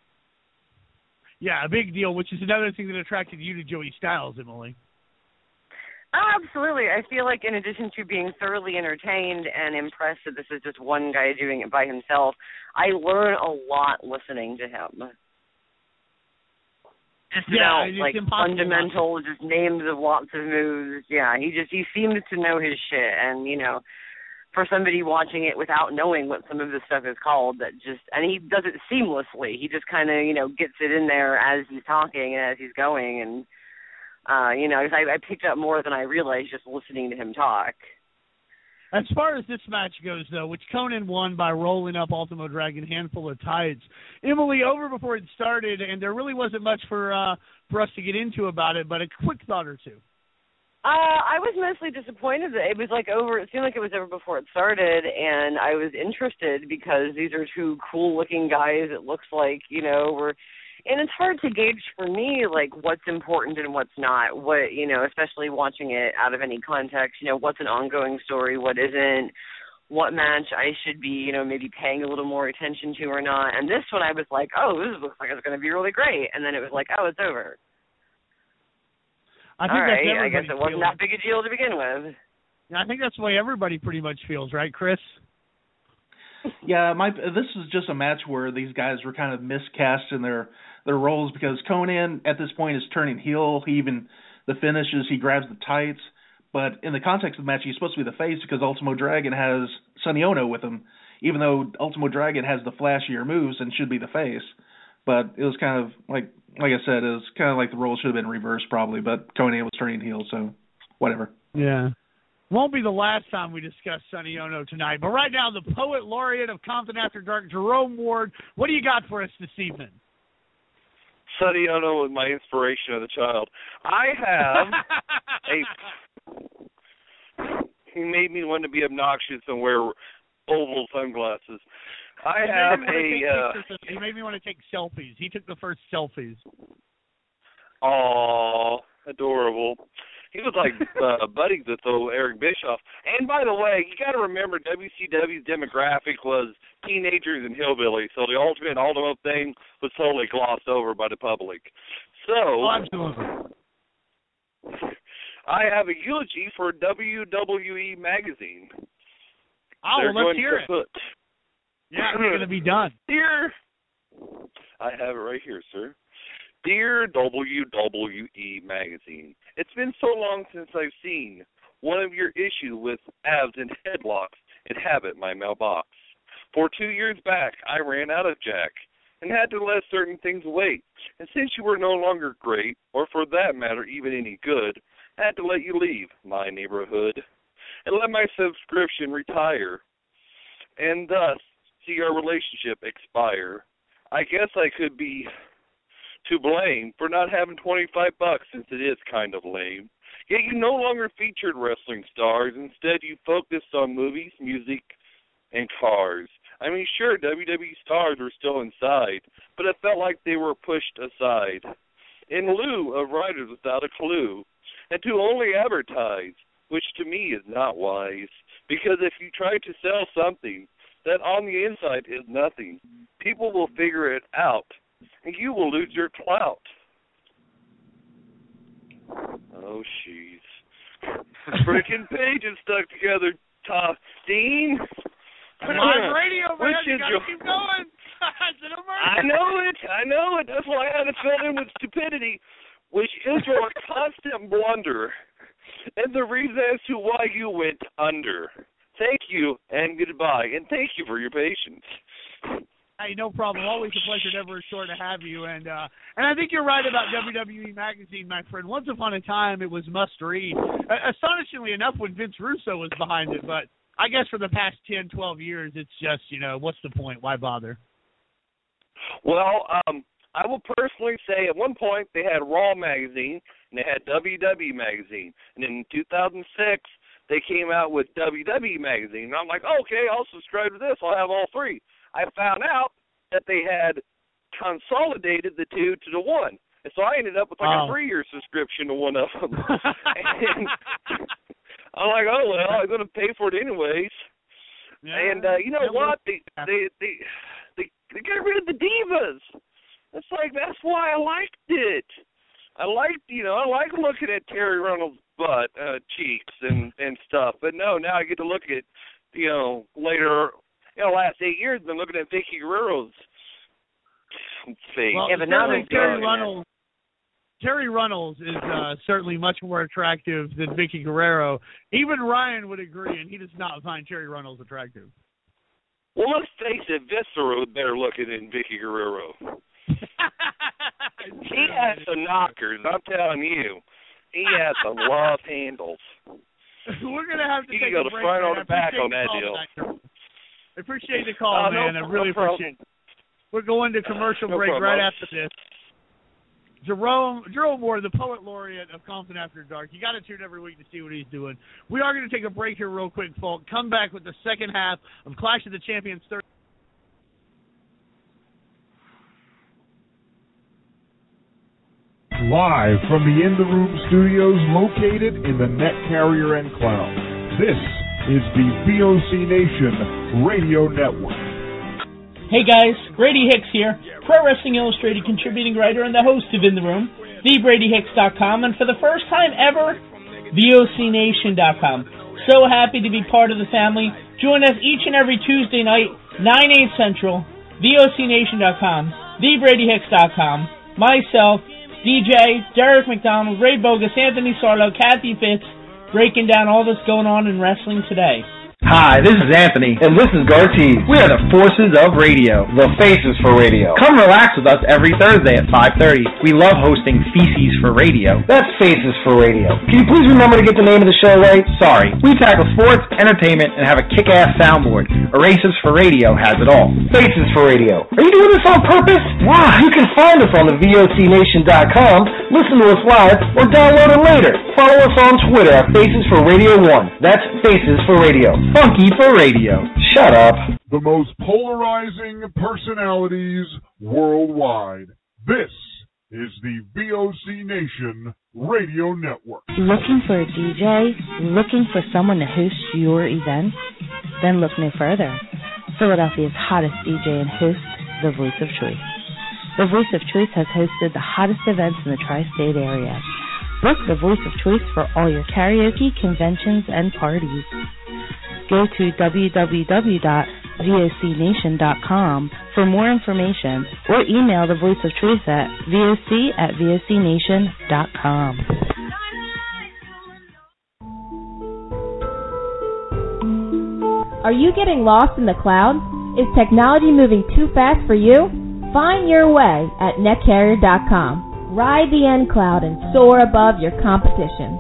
Yeah, a big deal, which is another thing that attracted you to Joey Styles, Emily. Oh, absolutely. I feel like in addition to being thoroughly entertained and impressed that this is just one guy doing it by himself, I learn a lot listening to him. Just yeah, about, like, fundamental, just names of lots of moves. Yeah, he just, he seems to know his shit. And, you know, for somebody watching it without knowing what some of this stuff is called, that just, and he does it seamlessly. He just kind of, you know, gets it in there as he's talking and as he's going, and Uh, you know, I, I picked up more than I realized just listening to him talk. As far as this match goes, though, which Conan won by rolling up Ultimo Dragon handful of tights, Emily, over before it started, and there really wasn't much for uh, for us to get into about it, but a quick thought or two. Uh, I was mostly disappointed that it was like over. It seemed like it was over before it started, and I was interested because these are two cool-looking guys. It looks like, you know, we're. And it's hard to gauge for me, like, what's important and what's not. What, you know, especially watching it out of any context, you know, what's an ongoing story, what isn't, what match I should be, you know, maybe paying a little more attention to or not. And this one I was like, oh, this looks like it's going to be really great. And then it was like, oh, it's over. I think All that's right, I guess it wasn't feeling. that big a deal to begin with. I think that's the way everybody pretty much feels, right, Chris? Yeah, my this is just a match where these guys were kind of miscast in their their roles because Conan at this point is turning heel. He even the finishes he grabs the tights, but in the context of the match he's supposed to be the face because Ultimo Dragon has Sonny Ono with him, even though Ultimo Dragon has the flashier moves and should be the face. But it was kind of like like I said, it was kind of like the roles should have been reversed probably. But Conan was turning heel, so whatever. Yeah. Won't be the last time we discuss Sonny Ono tonight. But right now, the Poet Laureate of Compton After Dark, Jerome Ward, what do you got for us this evening? Sonny Ono was my inspiration as a child. I have a... He made me want to be obnoxious and wear oval sunglasses. I have a... Uh, he made me want to take selfies. He took the first selfies. Aw, adorable. He was like uh, buddies with old Eric Bischoff. And by the way, you got to remember W C W's demographic was teenagers and hillbillies, so the ultimate ultimate thing was totally glossed over by the public. So, oh, absolutely. I have a eulogy for W W E magazine. Oh, They're well, let's going hear to it. Put, yeah, it's going to be done. Dear, I have it right here, sir. Dear W W E Magazine, it's been so long since I've seen one of your issues with abs and headlocks inhabit my mailbox. For two years back, I ran out of Jack and had to let certain things wait. And since you were no longer great, or for that matter, even any good, I had to let you leave my neighborhood and let my subscription retire and thus see our relationship expire. I guess I could be to blame for not having twenty-five bucks since it is kind of lame. Yet you no longer featured wrestling stars. Instead, you focused on movies, music, and cars. I mean, sure, W W E stars were still inside, but it felt like they were pushed aside in lieu of writers without a clue, and to only advertise, which to me is not wise, because if you try to sell something that on the inside is nothing, people will figure it out, and you will lose your clout. Oh, jeez. Freaking pages stuck together, Tom Dean. Live radio, man. Which You is gotta your... keep going. It's an emergency. I know it. I know it. That's why I had to fill in with stupidity, which is your constant blunder, and the reason as to why you went under. Thank you and goodbye, and thank you for your patience. Hey, no problem. Always a pleasure, never sure to have you. And uh, and I think you're right about W W E Magazine, my friend. Once upon a time, it was must-read. Uh, astonishingly enough, when Vince Russo was behind it. But I guess for the past ten, twelve years, it's just, you know, what's the point? Why bother? Well, um, I will personally say at one point they had Raw Magazine and they had W W E Magazine. And in two thousand six, they came out with W W E Magazine. And I'm like, okay, I'll subscribe to this. I'll have all three. I found out that they had consolidated the two to the one. And so I ended up with like oh. a three-year subscription to one of them. And I'm like, oh, well, I'm going to pay for it anyways. Yeah, and uh, you know what? They, they, they, they, they got rid of the divas. It's like, that's why I liked it. I liked, you know, I like looking at Terry Reynolds' butt, uh, cheeks and, and stuff. But no, now I get to look at, you know, later... You know, last eight years, I've been looking at Vicky Guerrero's face. Well, yeah, but now Terry, Terry Runnels, Terry Runnels is uh, certainly much more attractive than Vicky Guerrero. Even Ryan would agree, and he does not find Terry Runnels attractive. Well, let's face it, Viscera was better looking than Vicky Guerrero. He has some knockers, I'm telling you. He has some love handles. We're going to have to you take can go a to break. front or the back on that deal. Tonight. I appreciate the call, uh, man. No, I really no appreciate it. We're going to commercial no break problem. right after this. Jerome Jerome Moore, the Poet Laureate of Compton After Dark. You got to tune every week to see what he's doing. We are going to take a break here real quick, folks. Come back with the second half of Clash of the Champions thirty. Live from the In the Room studios located in the Net Carrier Enclave. This is the V O C Nation Radio Network. Hey guys, Brady Hicks here, Pro Wrestling Illustrated contributing writer and the host of In the Room, the brady hicks dot com, and for the first time ever, V O C nation dot com. So happy to be part of the family. Join us each and every Tuesday night, nine, eight Central, V O C nation dot com, the brady hicks dot com, myself, D J, Derek McDonald, Ray Bogus, Anthony Sarlo, Kathy Fitz, breaking down all that's going on in wrestling today. Hi, this is Anthony. And this is Gartiz. We are the forces of radio. The faces for radio. Come relax with us every Thursday at five thirty. We love hosting Feces for Radio. That's Faces for Radio. Can you please remember to get the name of the show right? Sorry. We tackle sports, entertainment, and have a kick-ass soundboard. Erases for Radio has it all. Faces for Radio. Are you doing this on purpose? Wow. You can find us on the V O C nation dot com, listen to us live, or download it later. Follow us on Twitter at Faces for Radio one. That's Faces for Radio. Funky for radio. Shut up. The most polarizing personalities worldwide. This is the V O C Nation Radio Network. Looking for a D J? Looking for someone to host your event? Then look no further. Philadelphia's hottest D J and host, The Voice of Choice. The Voice of Choice has hosted the hottest events in the tri-state area. Book The Voice of Choice for all your karaoke, conventions, and parties. Go to w w w dot v o c nation dot com for more information or email The Voice of Choice at voc at v o c nation dot com. Are you getting lost in the clouds? Is technology moving too fast for you? Find your way at net carrier dot com. Ride the N Cloud and soar above your competition.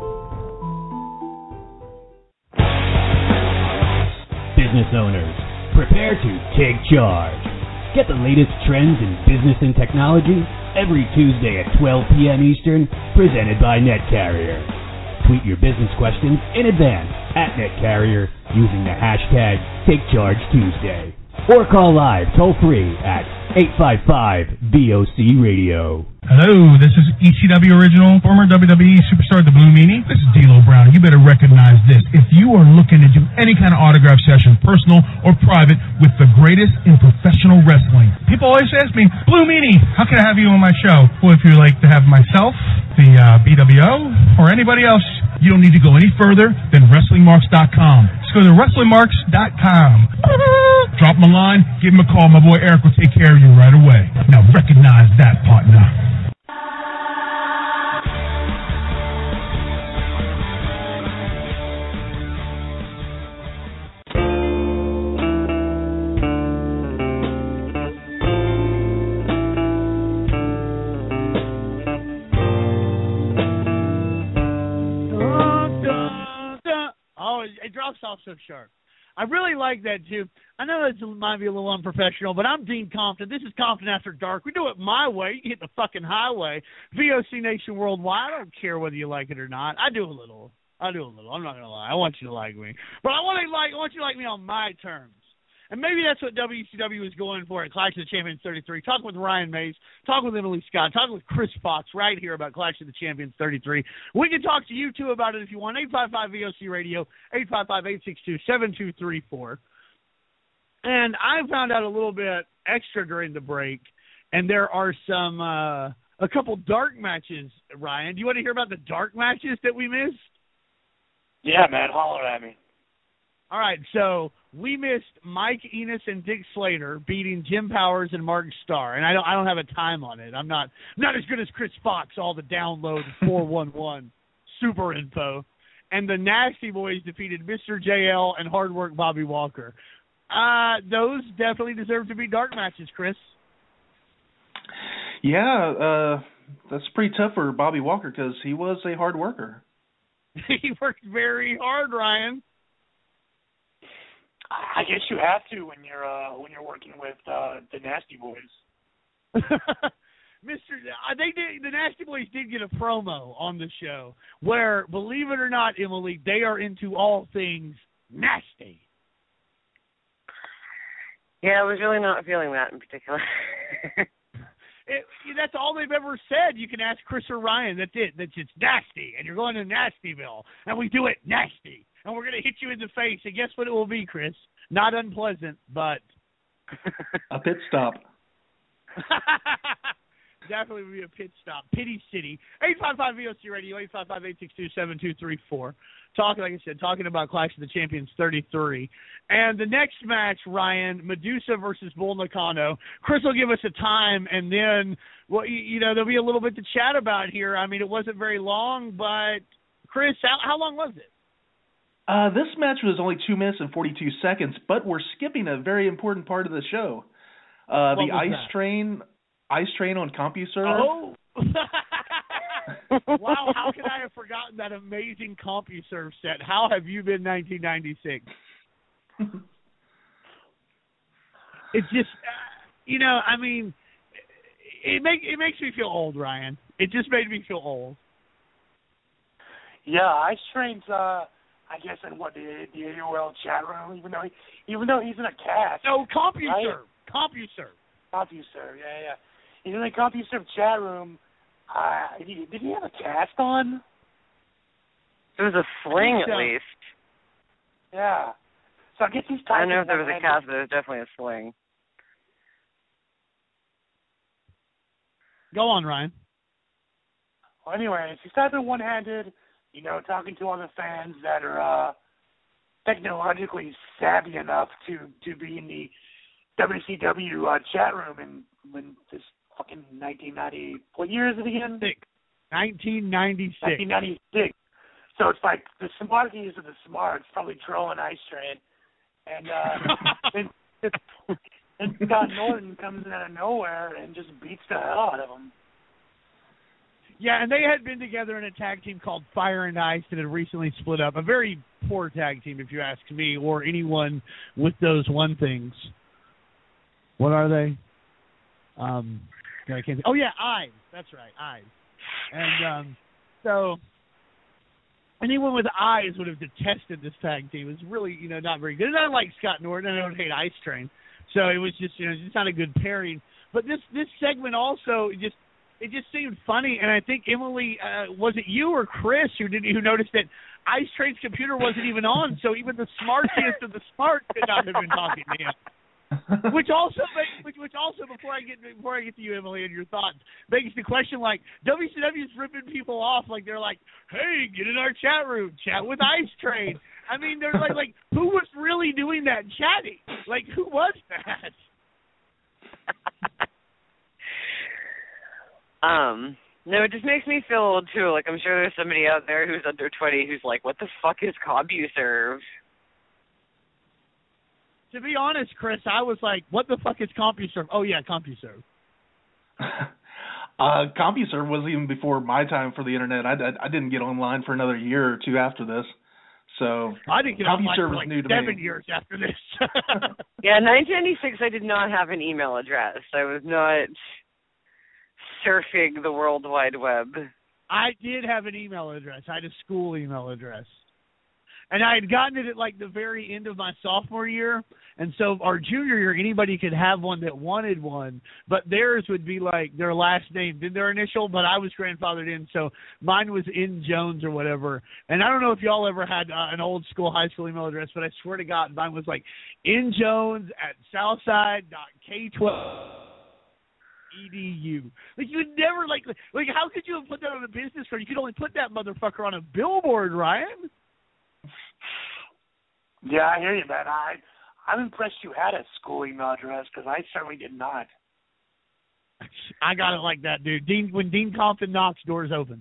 Business owners, prepare to take charge. Get the latest trends in business and technology every Tuesday at twelve p.m. Eastern, presented by NetCarrier. Tweet your business questions in advance at NetCarrier using the hashtag TakeChargeTuesday. Or call live toll free at eight five five V O C Radio. Hello, this is E C W original, former W W E superstar The Blue Meanie. This is D'Lo Brown. You better recognize this. If you are looking to do any kind of autograph session, personal or private, with the greatest in professional wrestling, people always ask me, Blue Meanie, how can I have you on my show? Well, if you like to have myself, the uh, B W O, or anybody else, you don't need to go any further than wrestling marks dot com. Just go to wrestling marks dot com. Drop him a line, give him a call. My boy Eric will take care of you right away. Now recognize that, partner. It drops off so sharp. I really like that, too. I know it might be a little unprofessional, but I'm Dean Compton. This is Compton After Dark. We do it my way. You can hit the fucking highway. V O C Nation Worldwide. I don't care whether you like it or not. I do a little. I do a little. I'm not going to lie. I want you to like me. But I want to like. I want you to like me on my terms. And maybe that's what W C W is going for at Clash of the Champions thirty-three. Talk with Ryan Mays. Talk with Emily Scott. Talk with Chris Fox right here about Clash of the Champions thirty-three. We can talk to you, too, about it if you want. eight five five V O C Radio, eight five five, eight six two, seven two three four. And I found out a little bit extra during the break, and there are some, uh, a couple dark matches, Ryan. Do you want to hear about the dark matches that we missed? Yeah, man, holler at me. All right, so we missed Mike Enos and Dick Slater beating Jim Powers and Mark Starr, and I don't I don't have a time on it. I'm not not as good as Chris Fox, all the download four one one super info. And the Nasty Boys defeated Mister J L and Hard Work Bobby Walker. Uh, those definitely deserve to be dark matches, Chris. Yeah, uh, that's pretty tough for Bobby Walker because he was a hard worker. He worked very hard, Ryan. I guess you have to when you're uh, when you're working with uh, the Nasty Boys. Mister Uh, they did. The Nasty Boys did get a promo on the show where, believe it or not, Emily, they are into all things nasty. Yeah, I was really not feeling that in particular. It, that's all they've ever said. You can ask Chris or Ryan. That's it. That's it's nasty, and you're going to Nastyville, and we do it nasty, and we're going to hit you in the face. And guess what it will be, Chris? Not unpleasant, but a pit stop. Definitely will be a pit stop. Pity City. eight five five V O C Radio, eight five five, eight six two, seven two three four. Talking, like I said, talking about Clash of the Champions thirty-three. And the next match, Ryan, Medusa versus Bull Nakano. Chris will give us a time, and then, well, you, you know, there'll be a little bit to chat about here. I mean, it wasn't very long, but, Chris, how, how long was it? Uh, this match was only two minutes and forty-two seconds, but we're skipping a very important part of the show. Uh, the ice that? train, ice train on CompuServe. Oh. Wow, how could I have forgotten that amazing CompuServe set? How have you been nineteen ninety-six? It's just, uh, you know, I mean, it, make, it makes me feel old, Ryan. It just made me feel old. Yeah, Ice Train's, uh, I guess, in what, the, the A O L chat room, even though he, even though he's in a cast. No, CompuServe. Right? CompuServe. CompuServe, yeah, yeah. He's in the CompuServe chat room. Uh, did, he, did he have a cast on? It was a sling, at so. least. Yeah. So I guess he's I don't typing know if there was a one-handed. cast, but it was definitely a sling. Go on, Ryan. Well, anyways, he's typing one-handed, you know, talking to other fans that are uh, technologically savvy enough to, to be in the W C W uh, chat room in when this fucking nineteen ninety. What year is it again? Six. nineteen ninety-six. nineteen ninety-six. So it's like the smarties of the smarts probably trolling Ice Train, and uh, and, and Scott Norton comes in out of nowhere and just beats the hell out of him. Yeah, and they had been together in a tag team called Fire and Ice that had recently split up. A very poor tag team, if you ask me, or anyone with those one things. What are they? Um, I can't think. Oh, yeah, Eyes. That's right, Eyes. And um, so anyone with eyes would have detested this tag team. It was really, you know, not very good. And I like Scott Norton, and I don't hate Ice Train. So it was just, you know, just not a good pairing. But this this segment also just it just seemed funny, and I think Emily, uh, was it you or Chris who did who noticed that Ice Train's computer wasn't even on, so even the smartiest of the smart could not have been talking to him. which also, which, which also, before I get before I get to you, Emily, and your thoughts, begs the question: like W C W's ripping people off, like they're like, "Hey, get in our chat room, chat with Ice Train." I mean, they're like, like who was really doing that chatting? Like, who was that? um, no, it just makes me feel old too. Like I'm sure there's somebody out there who's under twenty who's like, "What the fuck is CompuServe?" To be honest, Chris, I was like, what the fuck is CompuServe? Oh, yeah, CompuServe. uh, CompuServe was even before my time for the Internet. I, I, I didn't get online for another year or two after this. So I didn't get online for like new to seven me. years after this. Yeah, in nineteen ninety-six, I did not have an email address. I was not surfing the World Wide Web. I did have an email address. I had a school email address. And I had gotten it at like the very end of my sophomore year, and so our junior year, anybody could have one that wanted one, but theirs would be like their last name, then their initial, but I was grandfathered in, so mine was in Jones or whatever. And I don't know if y'all ever had uh, an old school, high school email address, but I swear to God, mine was like in Jones at Southside dot K twelve. E D U. Like you would never like like how could you have put that on a business card? You could only put that motherfucker on a billboard, Ryan. Yeah, I hear you, man. I, I'm impressed you had a school email address because I certainly did not. I got it like that, dude. Dean, when Dean Compton knocks, doors open.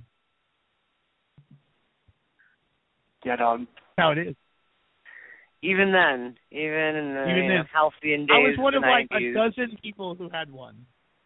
Yeah, dog. How it is. Even then, even in the even you know, then, halcyon days I was one of of like nineties. a dozen people who had one.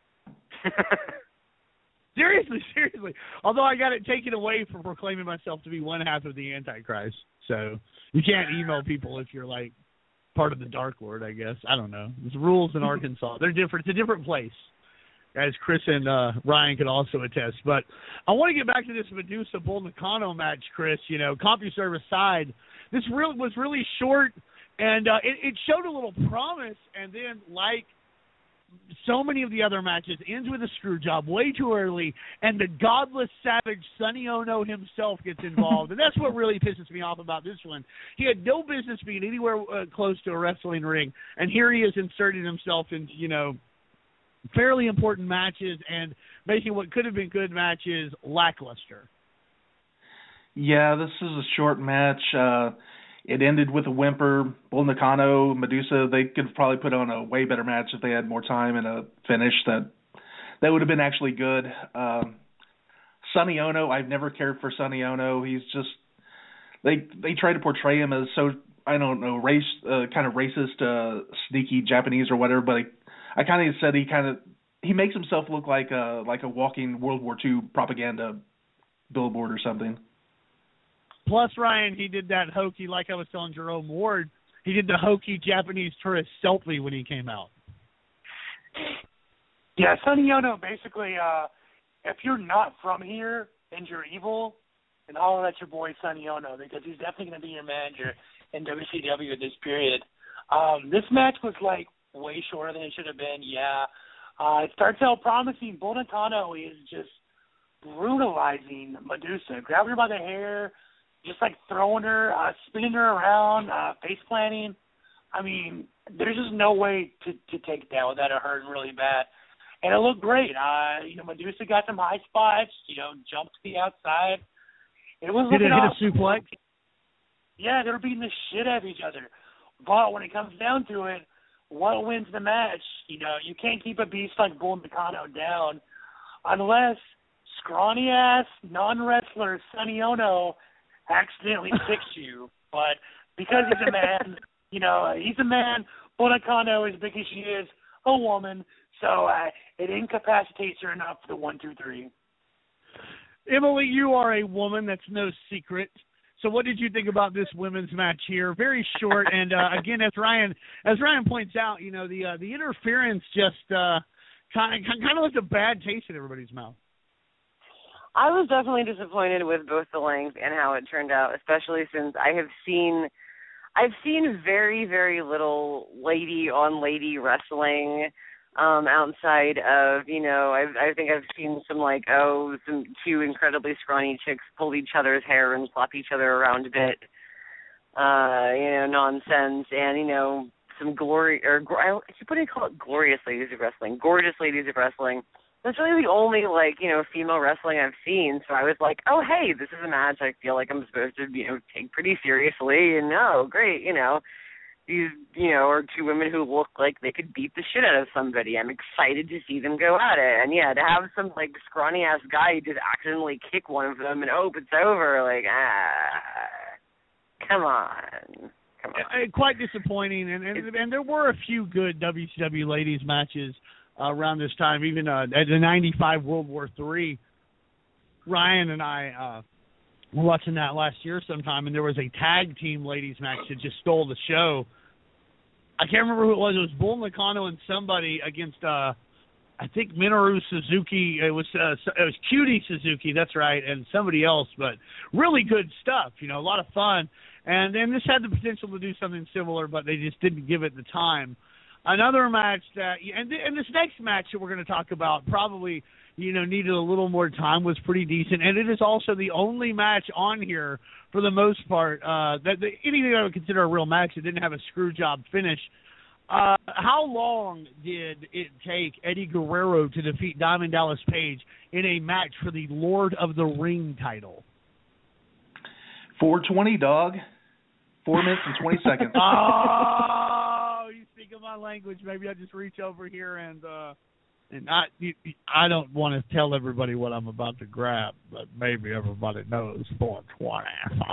Seriously, seriously. Although I got it taken away for proclaiming myself to be one half of the Antichrist. So you can't email people if you're like part of the Dark Lord, I guess. I don't know. There's rules in Arkansas. They're different. It's a different place, as Chris and uh, Ryan could also attest. But I want to get back to this Medusa Bull Nakano match, Chris. You know, CompuServe aside, this really was really short, and uh, it, it showed a little promise, and then like so many of the other matches, ends with a screw job way too early, and the godless savage Sonny Ono himself gets involved. And that's what really pisses me off about this one. He had no business being anywhere uh, close to a wrestling ring, and here he is inserting himself into, you know, fairly important matches and making what could have been good matches lackluster. Yeah, this is a short match. Uh, It ended with a whimper. Bull Nakano, Medusa, they could probably put on a way better match if they had more time and a finish that that would have been actually good. Um, Sonny Ono, I've never cared for Sonny Ono. He's just they they try to portray him as so I don't know race uh, kind of racist, uh, sneaky Japanese or whatever. But I, I kind of said he kind of he makes himself look like a like a walking World War Two propaganda billboard or something. Plus, Ryan, he did that hokey, like I was telling Jerome Ward, he did the hokey Japanese tourist selfie when he came out. Yeah, Sonny Ono, basically, uh, if you're not from here and you're evil, then holler at your boy Sonny Ono, because he's definitely going to be your manager in W C W at this period. Um, this match was, like, way shorter than it should have been, yeah. Uh, it starts out promising. Bull Nakano is just brutalizing Medusa, grabbing her by the hair, just like throwing her, uh, spinning her around, uh, face planting. I mean, there's just no way to, to take it down without it hurting really bad. And it looked great. Uh, you know, Medusa got some high spots, you know, jumped to the outside. It was Did looking it hit awesome. a suplex? Yeah, they were beating the shit out of each other. But when it comes down to it, what wins the match? You know, you can't keep a beast like Bull Nakano down unless scrawny-ass non-wrestler Sonny Ono accidentally picks you. But because he's a man, you know, he's a man. Bull Nakano, as big as she is, a woman. So uh, it incapacitates her enough for the one, two, three. Emily, you are a woman. That's no secret. So what did you think about this women's match here? Very short, and uh, again, as Ryan as Ryan points out, you know, the uh, the interference just uh, kind of kind of left a bad taste in everybody's mouth. I was definitely disappointed with both the length and how it turned out, especially since I have seen I've seen very, very little lady on lady wrestling um, outside of, you know, I I think I've seen some like, oh, some two incredibly scrawny chicks pull each other's hair and slap each other around a bit, uh, you know, nonsense, and, you know, some glory, or I keep wanting to call it glorious ladies of wrestling, gorgeous ladies of wrestling. That's really the only, like, you know, female wrestling I've seen. So I was like, oh, hey, this is a match I feel like I'm supposed to, you know, take pretty seriously. And, oh, great, you know, these, you know, are two women who look like they could beat the shit out of somebody. I'm excited to see them go at it. And, yeah, to have some, like, scrawny-ass guy just accidentally kick one of them and, oh, it's over. Like, ah, come on. Come on. Uh, quite disappointing. And, and, and there were a few good W C W ladies matches Uh, around this time, even uh, at the ninety-five World War Three, Ryan and I uh, were watching that last year sometime, and there was a tag team ladies match that just stole the show. I can't remember who it was. It was Bull Nakano and somebody against, uh, I think Minoru Suzuki. It was uh, it was Cutie Suzuki, that's right, and somebody else. But really good stuff, you know, a lot of fun. And then this had the potential to do something similar, but they just didn't give it the time. Another match that, and, and this next match that we're going to talk about probably, you know, needed a little more time, was pretty decent. And it is also the only match on here, for the most part, uh, that the, anything I would consider a real match that didn't have a screw job finish. Uh, how long did it take Eddie Guerrero to defeat Diamond Dallas Page in a match for the Lord of the Ring title? four twenty, dog. Four minutes and twenty seconds. Oh, you speak of my language. Maybe I just reach over here and uh, and I I don't want to tell everybody what I'm about to grab, but maybe everybody knows four twenty.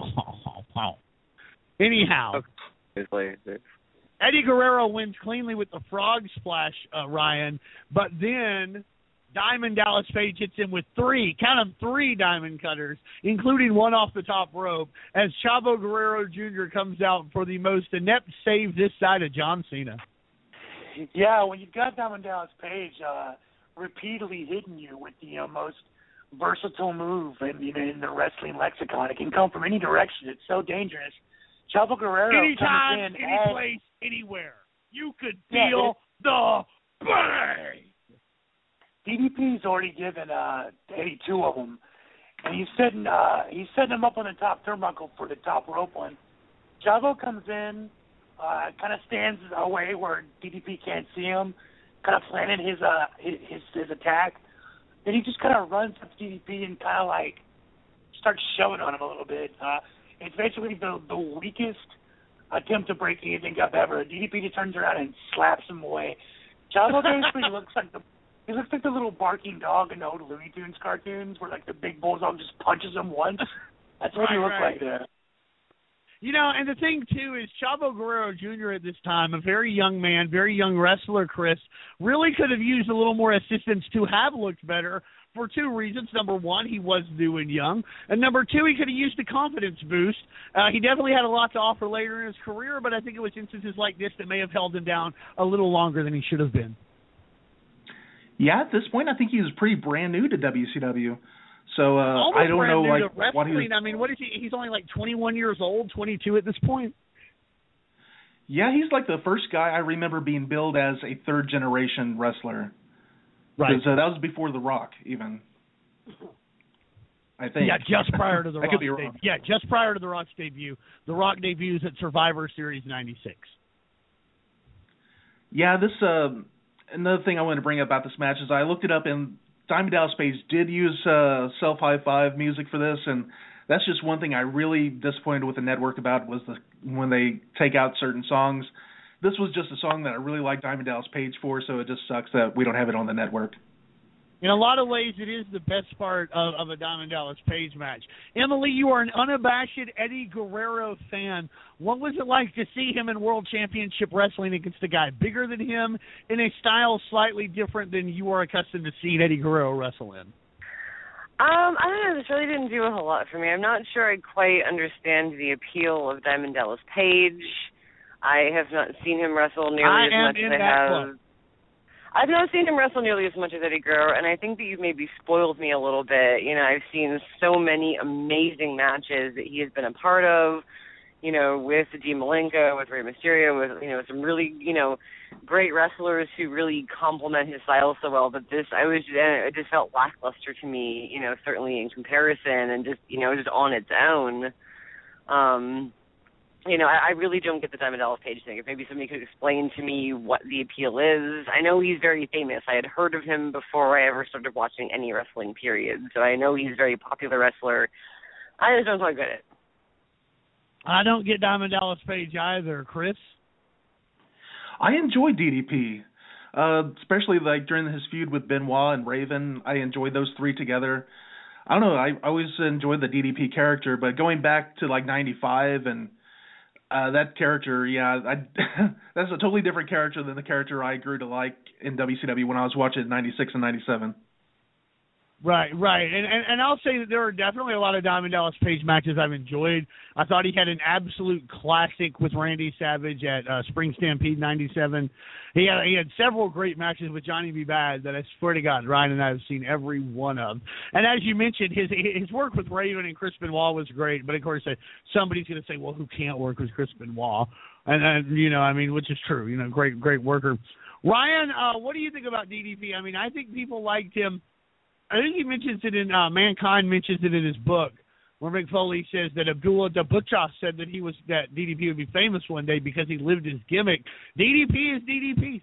Anyhow, Eddie Guerrero wins cleanly with the frog splash, uh, Ryan, but then Diamond Dallas Page hits him with three, count them, three diamond cutters, including one off the top rope, as Chavo Guerrero Junior comes out for the most inept save this side of John Cena. Yeah, when you've got Diamond Dallas Page uh, repeatedly hitting you with the uh, most versatile move in, you know, in the wrestling lexicon, it can come from any direction. It's so dangerous. Chavo Guerrero Anytime, comes in any as, place, anywhere. You could Yeah, feel the bang. D D P's already given uh, Eddie two of them, and he's setting uh, he's setting him up on the top turnbuckle for the top rope one. Chavo comes in, uh, kind of stands away where D D P can't see him, kind of planning his uh his his, his attack. Then he just kind of runs up to D D P and kind of like starts shoving on him a little bit. Uh, it's basically the the weakest attempt to break anything up ever. D D P just turns around and slaps him away. Chavo basically looks like the He looks like the little barking dog in the old Looney Tunes cartoons where, like, the big bulldog just punches him once. That's what Right, he looks right. like there. You know, and the thing, too, is Chavo Guerrero Junior at this time, a very young man, very young wrestler, Chris, really could have used a little more assistance to have looked better for two reasons. Number one, he was new and young. And number two, he could have used a confidence boost. Uh, he definitely had a lot to offer later in his career, but I think it was instances like this that may have held him down a little longer than he should have been. Yeah, at this point, I think he was pretty brand new to W C W. So uh, I don't know like what he was. I mean, what is he? He's only like twenty-one years old, twenty-two at this point. Yeah, he's like the first guy I remember being billed as a third generation wrestler. Right. Because uh, that was before The Rock, even. I think. Yeah, just prior to The I Rock's could be wrong. debut. Yeah, just prior to The Rock's debut. The Rock debuts at Survivor Series ninety-six. Yeah, this. Uh, another thing I wanted to bring up about this match is I looked it up, and Diamond Dallas Page did use uh, Self High Five music for this, and that's just one thing I really disappointed with the network about was the when they take out certain songs. This was just a song that I really liked Diamond Dallas Page for, so it just sucks that we don't have it on the network. In a lot of ways, it is the best part of, of a Diamond Dallas Page match. Emily, you are an unabashed Eddie Guerrero fan. What was it like to see him in World Championship Wrestling against a guy bigger than him in a style slightly different than you are accustomed to seeing Eddie Guerrero wrestle in? Um, I don't know. This really didn't do a whole lot for me. I'm not sure I quite understand the appeal of Diamond Dallas Page. I have not seen him wrestle nearly I as am much in as I that have. club. I've not seen him wrestle nearly as much as Eddie Guerrero, and I think that you've maybe spoiled me a little bit. You know, I've seen so many amazing matches that he has been a part of, you know, with Dean Malenko, with Rey Mysterio, with, you know, some really, you know, great wrestlers who really complement his style so well. But this, I was, it just felt lackluster to me, you know, certainly in comparison and just, you know, just on its own. Um, You know, I, I really don't get the Diamond Dallas Page thing. If maybe somebody could explain to me what the appeal is. I know he's very famous. I had heard of him before I ever started watching any wrestling, period. So I know he's a very popular wrestler. I just don't quite get it. I don't get Diamond Dallas Page either, Chris. I enjoy D D P, uh, especially like during his feud with Benoit and Raven. I enjoyed those three together. I don't know. I always enjoyed the D D P character, but going back to like ninety-five and Uh, that character, yeah, I, that's a totally different character than the character I grew to like in W C W when I was watching ninety-six and ninety-seven. Right, right. And, and and I'll say that there are definitely a lot of Diamond Dallas Page matches I've enjoyed. I thought he had an absolute classic with Randy Savage at uh, Spring Stampede ninety-seven. He had he had several great matches with Johnny B. Bad that I swear to God, Ryan and I have seen every one of. And as you mentioned, his his work with Raven and Chris Benoit was great. But of course, uh, somebody's going to say, well, who can't work with Chris Benoit? And, and you know, I mean, which is true. You know, great great worker. Ryan, uh, what do you think about D D P? I mean, I think people liked him. I think he mentions it in uh, Mankind mentions it in his book, where Mick Foley says that Abdullah the Butcher said that he was that D D P would be famous one day because he lived his gimmick. D D P is D D P.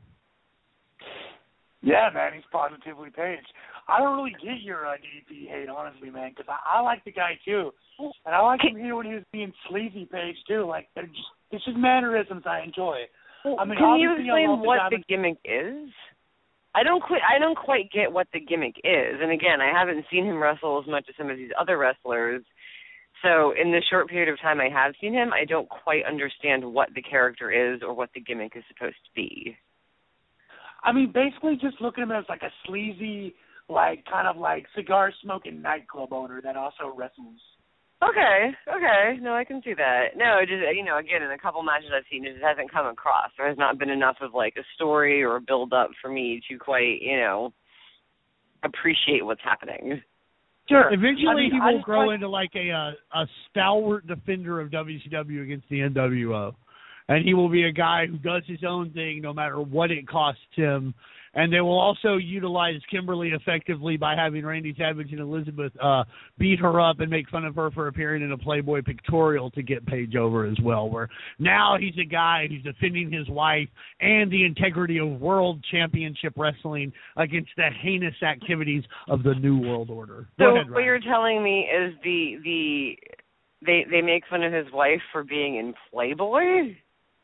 Yeah, man, he's positively Page. I don't really get your uh, D D P hate, honestly, man, because I, I like the guy too, and I like him here when he was being sleazy Page too. Like, they're just, it's just mannerisms I enjoy. I mean, can you obviously I explain love the what guy, the gimmick is? I don't quite. I don't quite get what the gimmick is, and again, I haven't seen him wrestle as much as some of these other wrestlers. So, in the short period of time I have seen him, I don't quite understand what the character is or what the gimmick is supposed to be. I mean, basically, just look at him as like a sleazy, like kind of like cigar smoking nightclub owner that also wrestles. Okay, okay. No, I can see that. No, it just, you know, again, in a couple matches I've seen, it just hasn't come across. There has not been enough of, like, a story or a build-up for me to quite, you know, appreciate what's happening. Sure. Eventually I mean, he I will just grow like... into, like, a, a a stalwart defender of W C W against the N W O. And he will be a guy who does his own thing no matter what it costs him. And they will also utilize Kimberly effectively by having Randy Savage and Elizabeth uh, beat her up and make fun of her for appearing in a Playboy pictorial to get Page over as well, where now he's a guy who's defending his wife and the integrity of World Championship Wrestling against the heinous activities of the New World Order. So Go ahead, what Ryan. you're telling me is the the they they make fun of his wife for being in Playboy?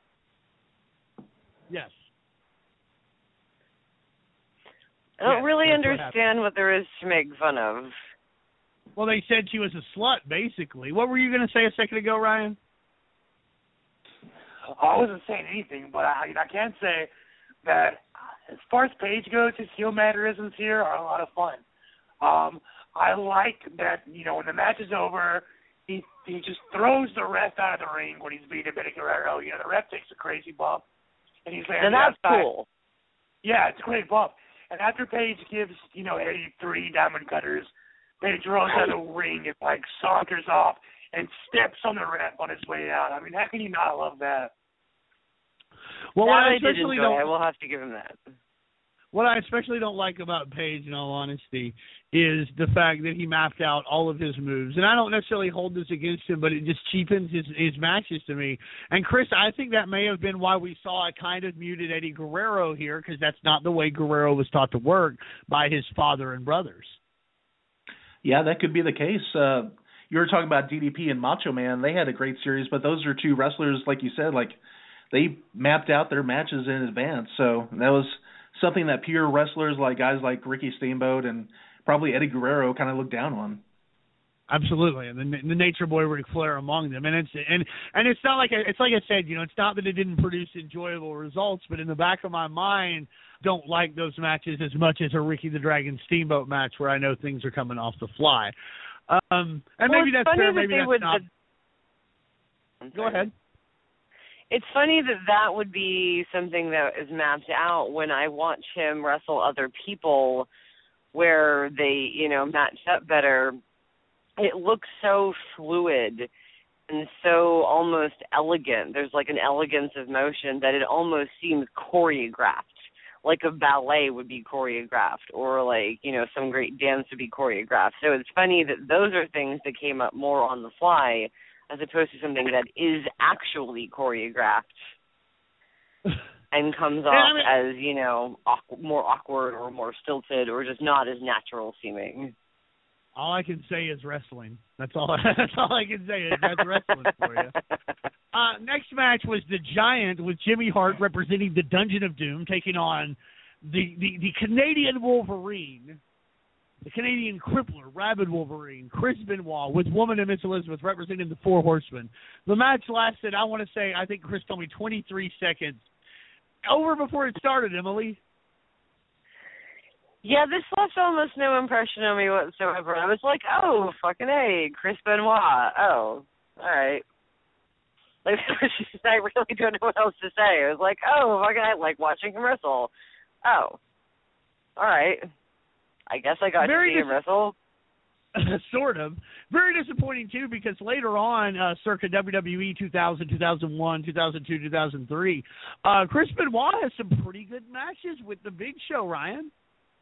Yes. I don't Yes, really that's what understand what, what there is to make fun of. Well, they said she was a slut, basically. What were you going to say a second ago, Ryan? I wasn't saying anything, but I, I can say that as far as Page goes, his heel mannerisms here are a lot of fun. Um, I like that, you know, when the match is over, he he just throws the ref out of the ring when he's beating Eddie Guerrero. You know, the ref takes a crazy bump, and he's like, and that's outside. Cool. Yeah, it's a great bump. And after Page gives, you know, Eddie three diamond cutters, Page rolls out of the ring and, like, saunters off and steps on the ref on his way out. I mean, how can you not love that? Well, that what I I did especially enjoy. don't, I will have to give him that. What I especially don't like about Page, in all honesty, is the fact that he mapped out all of his moves. And I don't necessarily hold this against him, but it just cheapens his, his matches to me. And, Chris, I think that may have been why we saw a kind of muted Eddie Guerrero here, because that's not the way Guerrero was taught to work by his father and brothers. Yeah, that could be the case. Uh, you were talking about D D P and Macho Man. They had a great series, but those are two wrestlers, like you said, like they mapped out their matches in advance. So that was something that pure wrestlers like guys like Ricky Steamboat and probably Eddie Guerrero kind of looked down on. Absolutely, and the, the Nature Boy Ric Flair among them, and it's and and it's not like it's like I said, you know, it's not that it didn't produce enjoyable results, but in the back of my mind, don't like those matches as much as a Ricky the Dragon Steamboat match where I know things are coming off the fly. Um, and well, maybe that's fair, maybe that's would, not. Go ahead. It's funny that that would be something that is mapped out when I watch him wrestle other people where they, you know, match up better. It looks so fluid and so almost elegant. There's like an elegance of motion that it almost seems choreographed, like a ballet would be choreographed or like, you know, some great dance would be choreographed. So it's funny that those are things that came up more on the fly as opposed to something that is actually choreographed and comes off I mean, as, you know, awkward, more awkward or more stilted or just not as natural seeming. All I can say is wrestling. That's all. That's all I can say is that's wrestling for you. Uh, next match was the Giant with Jimmy Hart representing the Dungeon of Doom, taking on the the, the Canadian Wolverine, the Canadian Crippler, Rabid Wolverine, Chris Benoit, with Woman and Miss Elizabeth representing the Four Horsemen. The match lasted, I want to say, I think Chris told me twenty-three seconds. Over before it started, Emily. Yeah, this left almost no impression on me whatsoever. I was like, oh, fucking A, Chris Benoit. Oh, all right. Like, I really don't know what else to say. I was like, oh, fucking I like watching him wrestle. Oh, all right. I guess I got Very to see him wrestle. Sort of. Very disappointing, too, because later on, uh, circa W W E two thousand, two thousand one, two thousand two, two thousand three, uh, Chris Benoit has some pretty good matches with the Big Show, Ryan.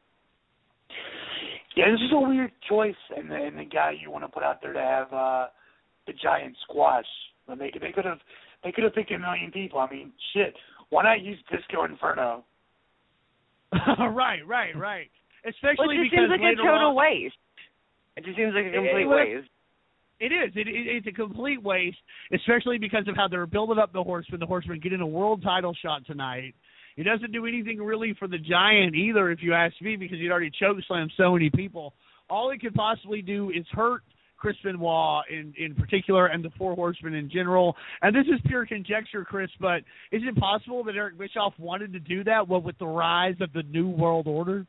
Yeah, this is a weird choice, and the, and the guy you want to put out there to have uh, the Giant squash. I mean, they they could have they could have picked a million people. I mean, shit. Why not use Disco Inferno? right, right, right. Especially well, it just because seems like a total on, waste. It just seems like a complete it, it, waste. It is. It, it, it's a complete waste, especially because of how they're building up the Horsemen. The Horsemen getting a world title shot tonight. He doesn't do anything really for the Giant either, if you ask me, because he'd already chokeslammed so many people. All he could possibly do is hurt Chris Benoit in, in particular and the Four Horsemen in general. And this is pure conjecture, Chris, but is it possible that Eric Bischoff wanted to do that what, with the rise of the New World Order?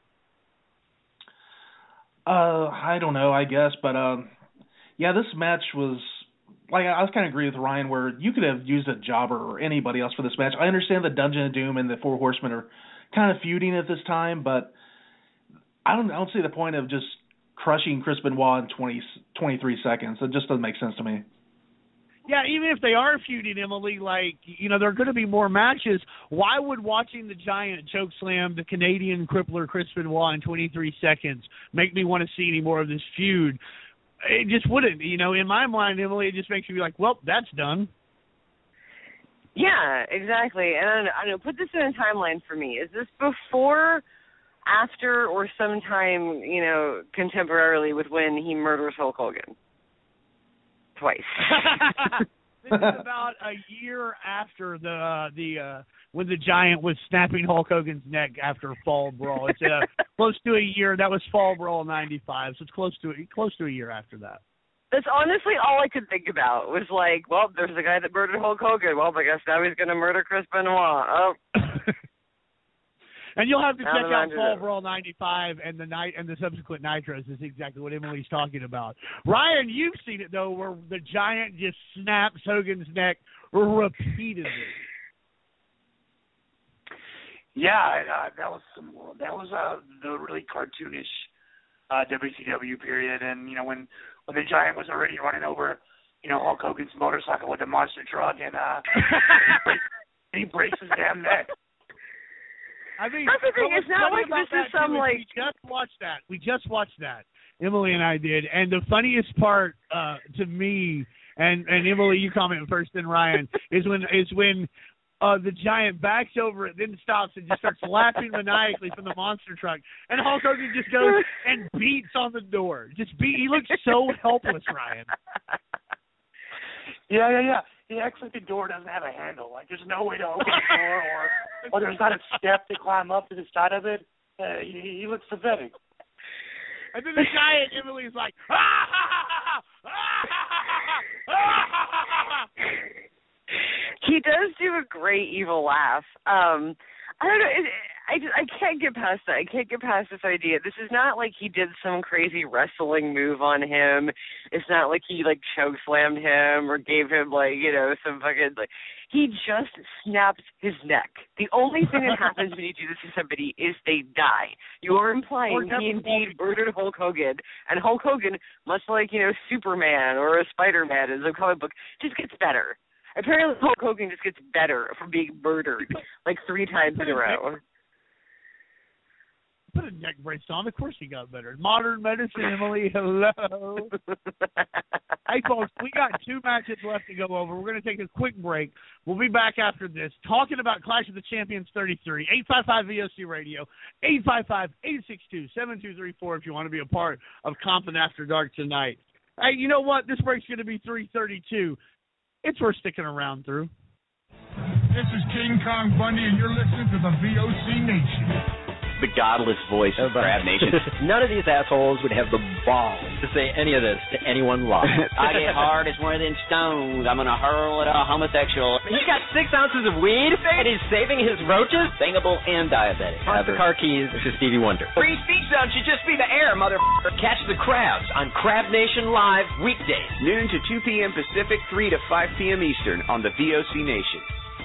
Uh, I don't know, I guess. But, um, yeah, this match was... Like, I was kind of agree with Ryan where you could have used a jobber or anybody else for this match. I understand the Dungeon of Doom and the Four Horsemen are kind of feuding at this time, but I don't I don't see the point of just crushing Chris Benoit in twenty, twenty-three seconds. It just doesn't make sense to me. Yeah, even if they are feuding, Emily, like, you know, there are going to be more matches. Why would watching the Giant chokeslam the Canadian Crippler Chris Benoit in twenty-three seconds make me want to see any more of this feud? It just wouldn't, you know. In my mind, Emily, it just makes you be like, well, that's done. Yeah, exactly. And I don't know, I don't know, put this in a timeline for me. Is this before, after, or sometime, you know, contemporarily with when he murders Hulk Hogan? Twice. This is about a year after the uh, the uh, when the Giant was snapping Hulk Hogan's neck after Fall Brawl. It's uh, close to a year. That was Fall Brawl ninety-five, so it's close to close to a year after that. That's honestly all I could think about was like, well, there's a guy that murdered Hulk Hogan. Well, I guess now he's going to murder Chris Benoit. Oh. And you'll have to Now check the out Nitro. Fall Brawl ninety-five and the night and the subsequent Nitros. Is exactly what Emily's talking about. Ryan, you've seen it though, where the Giant just snaps Hogan's neck repeatedly. Yeah, uh, that was some, that was uh, the really cartoonish uh, W C W period, and you know when when the Giant was already running over, you know, Hulk Hogan's motorcycle with a monster truck, and uh, he, breaks, he breaks his damn neck. I mean, that's the thing. It's not like this is some like. We just watched that. We just watched that. Emily and I did, and the funniest part uh, to me, and and Emily, you comment first, then Ryan, is when is when uh, the Giant backs over it, then stops and just starts laughing maniacally from the monster truck, and Hulk Hogan just goes and beats on the door. Just beat. He looks so helpless, Ryan. Yeah, yeah, yeah. He acts like the door doesn't have a handle. Like there's no way to open the door, or or there's not a step to climb up to the side of it. Uh, he, he looks pathetic. And then the Giant, Emily's like, ah, ha, ha, ha, ah, ha, ha, ha. He does do a great evil laugh. Um, I don't know. It, I just, I can't get past that. I can't get past this idea. This is not like he did some crazy wrestling move on him. It's not like he like choke slammed him or gave him like you know some fucking like. He just snapped his neck. The only thing that happens when you do this to somebody is they die. You are implying he indeed murdered Hulk Hogan, and Hulk Hogan, much like you know Superman or a Spider-Man in the comic book, just gets better. Apparently, Hulk Hogan just gets better from being murdered like three times in a row. Put a neck brace on. Of course he got better. Modern medicine, Emily. Hello. Hey, folks, we got two matches left to go over. We're going to take a quick break. We'll be back after this talking about Clash of the Champions thirty-three. eight five five V O C Radio. eight five five, eight six two, seven two three four if you want to be a part of Compton After Dark tonight. Hey, you know what? This break's going to be three thirty-two. It's worth sticking around through. This is King Kong Bundy, and you're listening to the V O C Nation. The godless voice of Crab Nation. None of these assholes would have the balls to say any of this to anyone live. I get hard as one of them stones. I'm going to hurl at a homosexual. He's got six ounces of weed, and he's saving his roaches. Bangable and diabetic. Pass the car keys. This is Stevie Wonder. Free speech zone should just be the air, motherfucker. Catch the crowds on Crab Nation Live weekdays. Noon to two p.m. Pacific, three to five p.m. Eastern on the V O C Nation.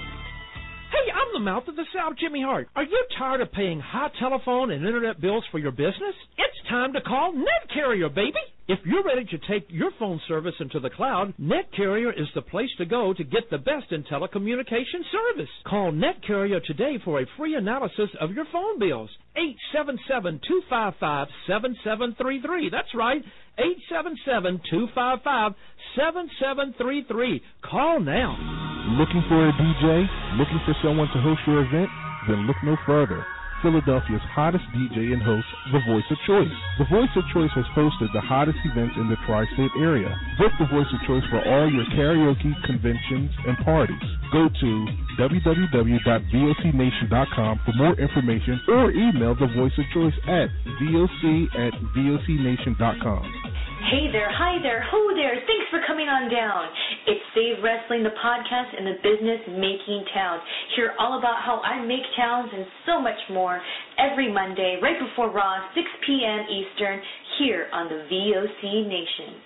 Hey, I'm the mouth of the South, Jimmy Hart. Are you tired of paying high telephone and internet bills for your business? It's time to call NetCarrier, baby. If you're ready to take your phone service into the cloud, NetCarrier is the place to go to get the best in telecommunication service. Call NetCarrier today for a free analysis of your phone bills. eight seven seven, two five five, seven seven three three. That's right, eight seven seven, two five five, seven seven three three. Call now. Looking for a D J? Looking for someone to host your event? Then look no further. Philadelphia's hottest D J and host, The Voice of Choice. The Voice of Choice has hosted the hottest events in the tri-state area. Book The Voice of Choice for all your karaoke, conventions, and parties. Go to w w w dot v o c nation dot com for more information or email The Voice of Choice at voc at v o c nation dot com. Hey there, hi there, ho there, thanks for coming on down. It's Save Wrestling, the podcast in the business making towns. Hear all about how I make towns and so much more every Monday, right before Raw, six p.m. Eastern, here on the V O C Nation.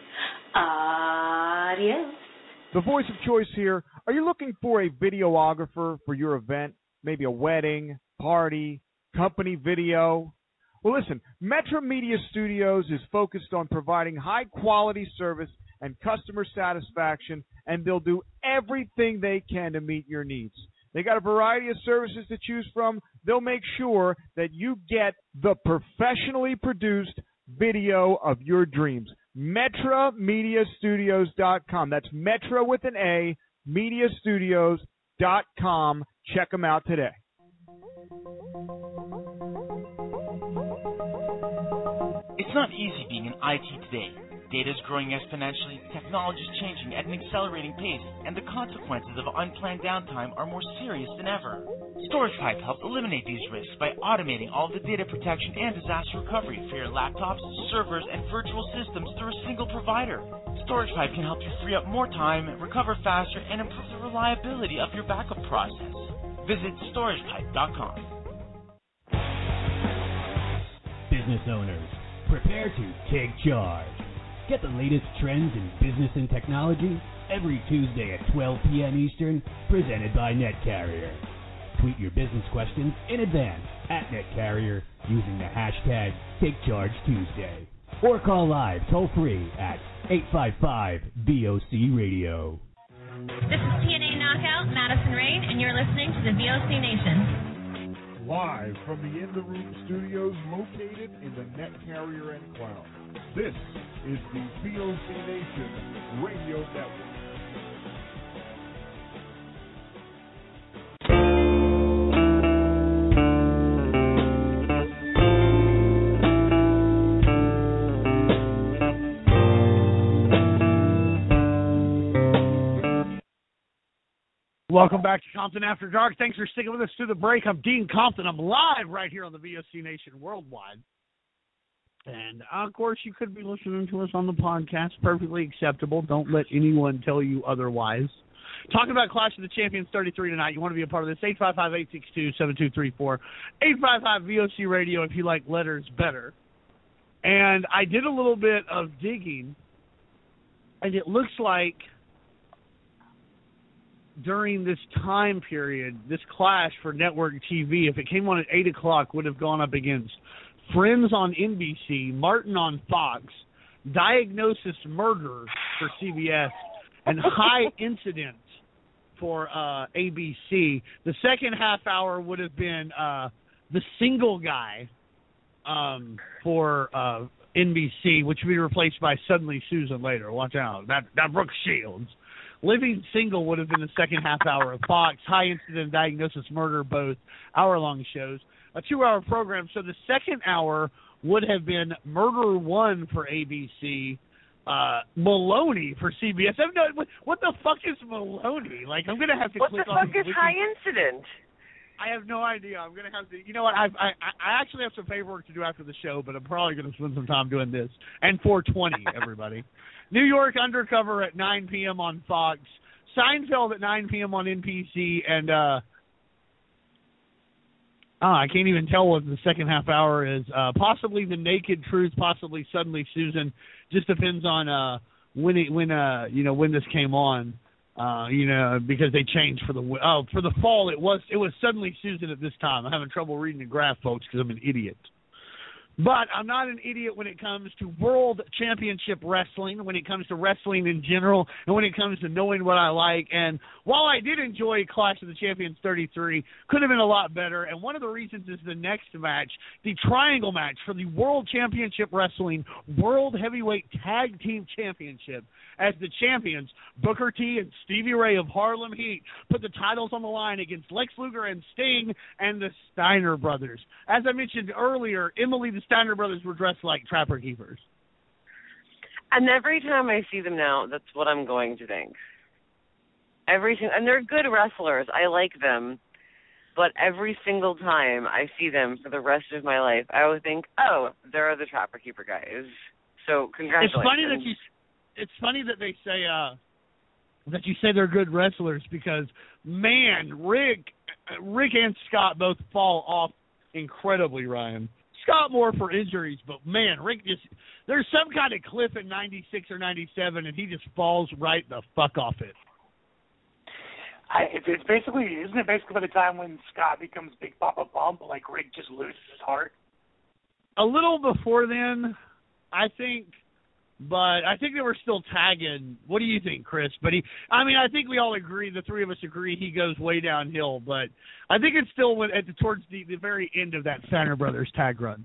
Adios. The Voice of Choice here. Are you looking for a videographer for your event? Maybe a wedding, party, company video? Well, listen, Metro Media Studios is focused on providing high-quality service and customer satisfaction, and they'll do everything they can to meet your needs. They got a variety of services to choose from. They'll make sure that you get the professionally produced video of your dreams. Metro Media Studios dot com. That's Metro with an A, Media Studios dot com. Check them out today. It's not easy being in I T today. Data is growing exponentially, technology is changing at an accelerating pace, and the consequences of unplanned downtime are more serious than ever. StoragePipe helps eliminate these risks by automating all of the data protection and disaster recovery for your laptops, servers, and virtual systems through a single provider. StoragePipe can help you free up more time, recover faster, and improve the reliability of your backup process. Visit storage pipe dot com. Business owners, prepare to take charge. Get the latest trends in business and technology every Tuesday at twelve p.m. Eastern, presented by NetCarrier. Tweet your business questions in advance at NetCarrier using the hashtag TakeChargeTuesday. Or call live toll-free at eight five five V O C Radio. This is T N A Knockout, Madison Rain, and you're listening to the V O C Nation. Live from the In the Room studios located in the NetCarrier Enclave. This is the V O C Nation Radio Network. Welcome back to Compton After Dark. Thanks for sticking with us through the break. I'm Dean Compton. I'm live right here on the V O C Nation Worldwide. And, uh, of course, you could be listening to us on the podcast. Perfectly acceptable. Don't let anyone tell you otherwise. Talking about Clash of the Champions thirty-three tonight. You want to be a part of this? eight five five, eight six two, seven two three four. eight five five V O C Radio if you like letters better. And I did a little bit of digging, and it looks like during this time period, this Clash for network T V, if it came on at eight o'clock, would have gone up against Friends on N B C, Martin on Fox, Diagnosis Murder for C B S, and High Incident for uh, A B C. The second half hour would have been uh, The Single Guy um, for uh, N B C, which would be replaced by Suddenly Susan later. Watch out. That, that Brooke Shields. Living Single would have been the second half hour of Fox. High Incident, Diagnosis Murder, both hour-long shows. A two-hour program. So the second hour would have been Murder One for A B C, uh, Maloney for C B S. I no, what, what the fuck is Maloney? Like, I'm going to have to what click on... What the fuck is wiki. High Incident? I have no idea. I'm going to have to... You know what? I, I I actually have some paperwork to do after the show, but I'm probably going to spend some time doing this. And four twenty, everybody. New York Undercover at nine p.m. on Fox. Seinfeld at nine p.m. on N B C. And, uh... Oh, I can't even tell what the second half hour is. Uh, possibly The Naked Truth, possibly Suddenly Susan. Just depends on uh, when it, when uh, you know when this came on. Uh, you know, because they changed for the oh for the fall. It was it was Suddenly Susan at this time. I'm having trouble reading the graph, folks, because I'm an idiot. But I'm not an idiot when it comes to World Championship Wrestling, when it comes to wrestling in general, and when it comes to knowing what I like. And while I did enjoy Clash of the Champions thirty-three, could have been a lot better. And one of the reasons is the next match, the triangle match for the World Championship Wrestling World Heavyweight Tag Team Championship, as the champions, Booker T and Stevie Ray of Harlem Heat, put the titles on the line against Lex Luger and Sting and the Steiner Brothers. As I mentioned earlier, Emily the Steiner Brothers were dressed like Trapper Keepers. And every time I see them now, that's what I'm going to think. Every and they're good wrestlers. I like them. But every single time I see them for the rest of my life, I always think, oh, they're the Trapper Keeper guys. So congratulations. It's funny that you... It's funny that they say uh, that you say they're good wrestlers because, man, Rick, Rick and Scott both fall off incredibly, Ryan. Scott more for injuries, but, man, Rick just – there's some kind of cliff in ninety-six or ninety-seven, and he just falls right the fuck off it. I, it's, it's basically – isn't it basically by the time when Scott becomes Big Papa Bump, like Rick just loses his heart? A little before then, I think – but I think they were still tagging. What do you think, Chris? But he, I mean, I think we all agree, the three of us agree, he goes way downhill. But I think it's still when, at the, towards the, the very end of that Steiner Brothers tag run.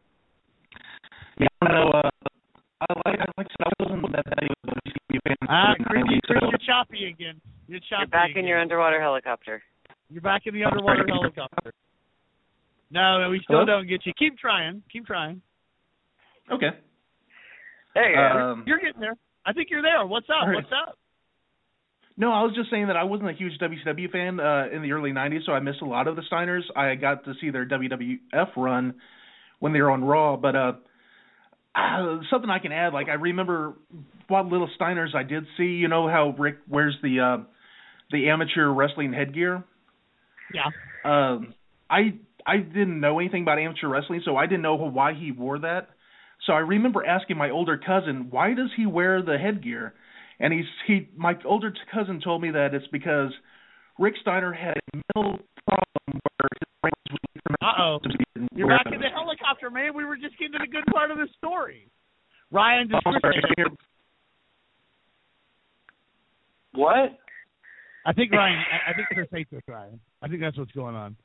Yeah, I know. Uh, I like, I like I wasn't that he was a fan. Ah, Chris, Chris, you're choppy again. You're choppy. You're back again. in your underwater helicopter. You're back in the underwater helicopter. No, no, we still Hello? don't get you. Keep trying. Keep trying. Okay. There you go. Um, You're getting there. I think you're there. What's up? Right. What's up? No, I was just saying that I wasn't a huge W C W fan uh, in the early nineties, so I missed a lot of the Steiners. I got to see their W W F run when they were on Raw, but uh, uh, something I can add, like I remember what little Steiners I did see. You know how Rick wears the uh, the amateur wrestling headgear? Yeah. Um, I I didn't know anything about amateur wrestling, so I didn't know why he wore that. So I remember asking my older cousin, why does he wear the headgear? And he's he my older cousin told me that it's because Rick Steiner had a mental problem where his brain was weak from Uh-oh. it. You're back in the helicopter, man. We were just getting to the good part of the story. Ryan, does Oh, sorry. Chris- What? I think Ryan. I, I think Chris hates this, Ryan. I think that's what's going on.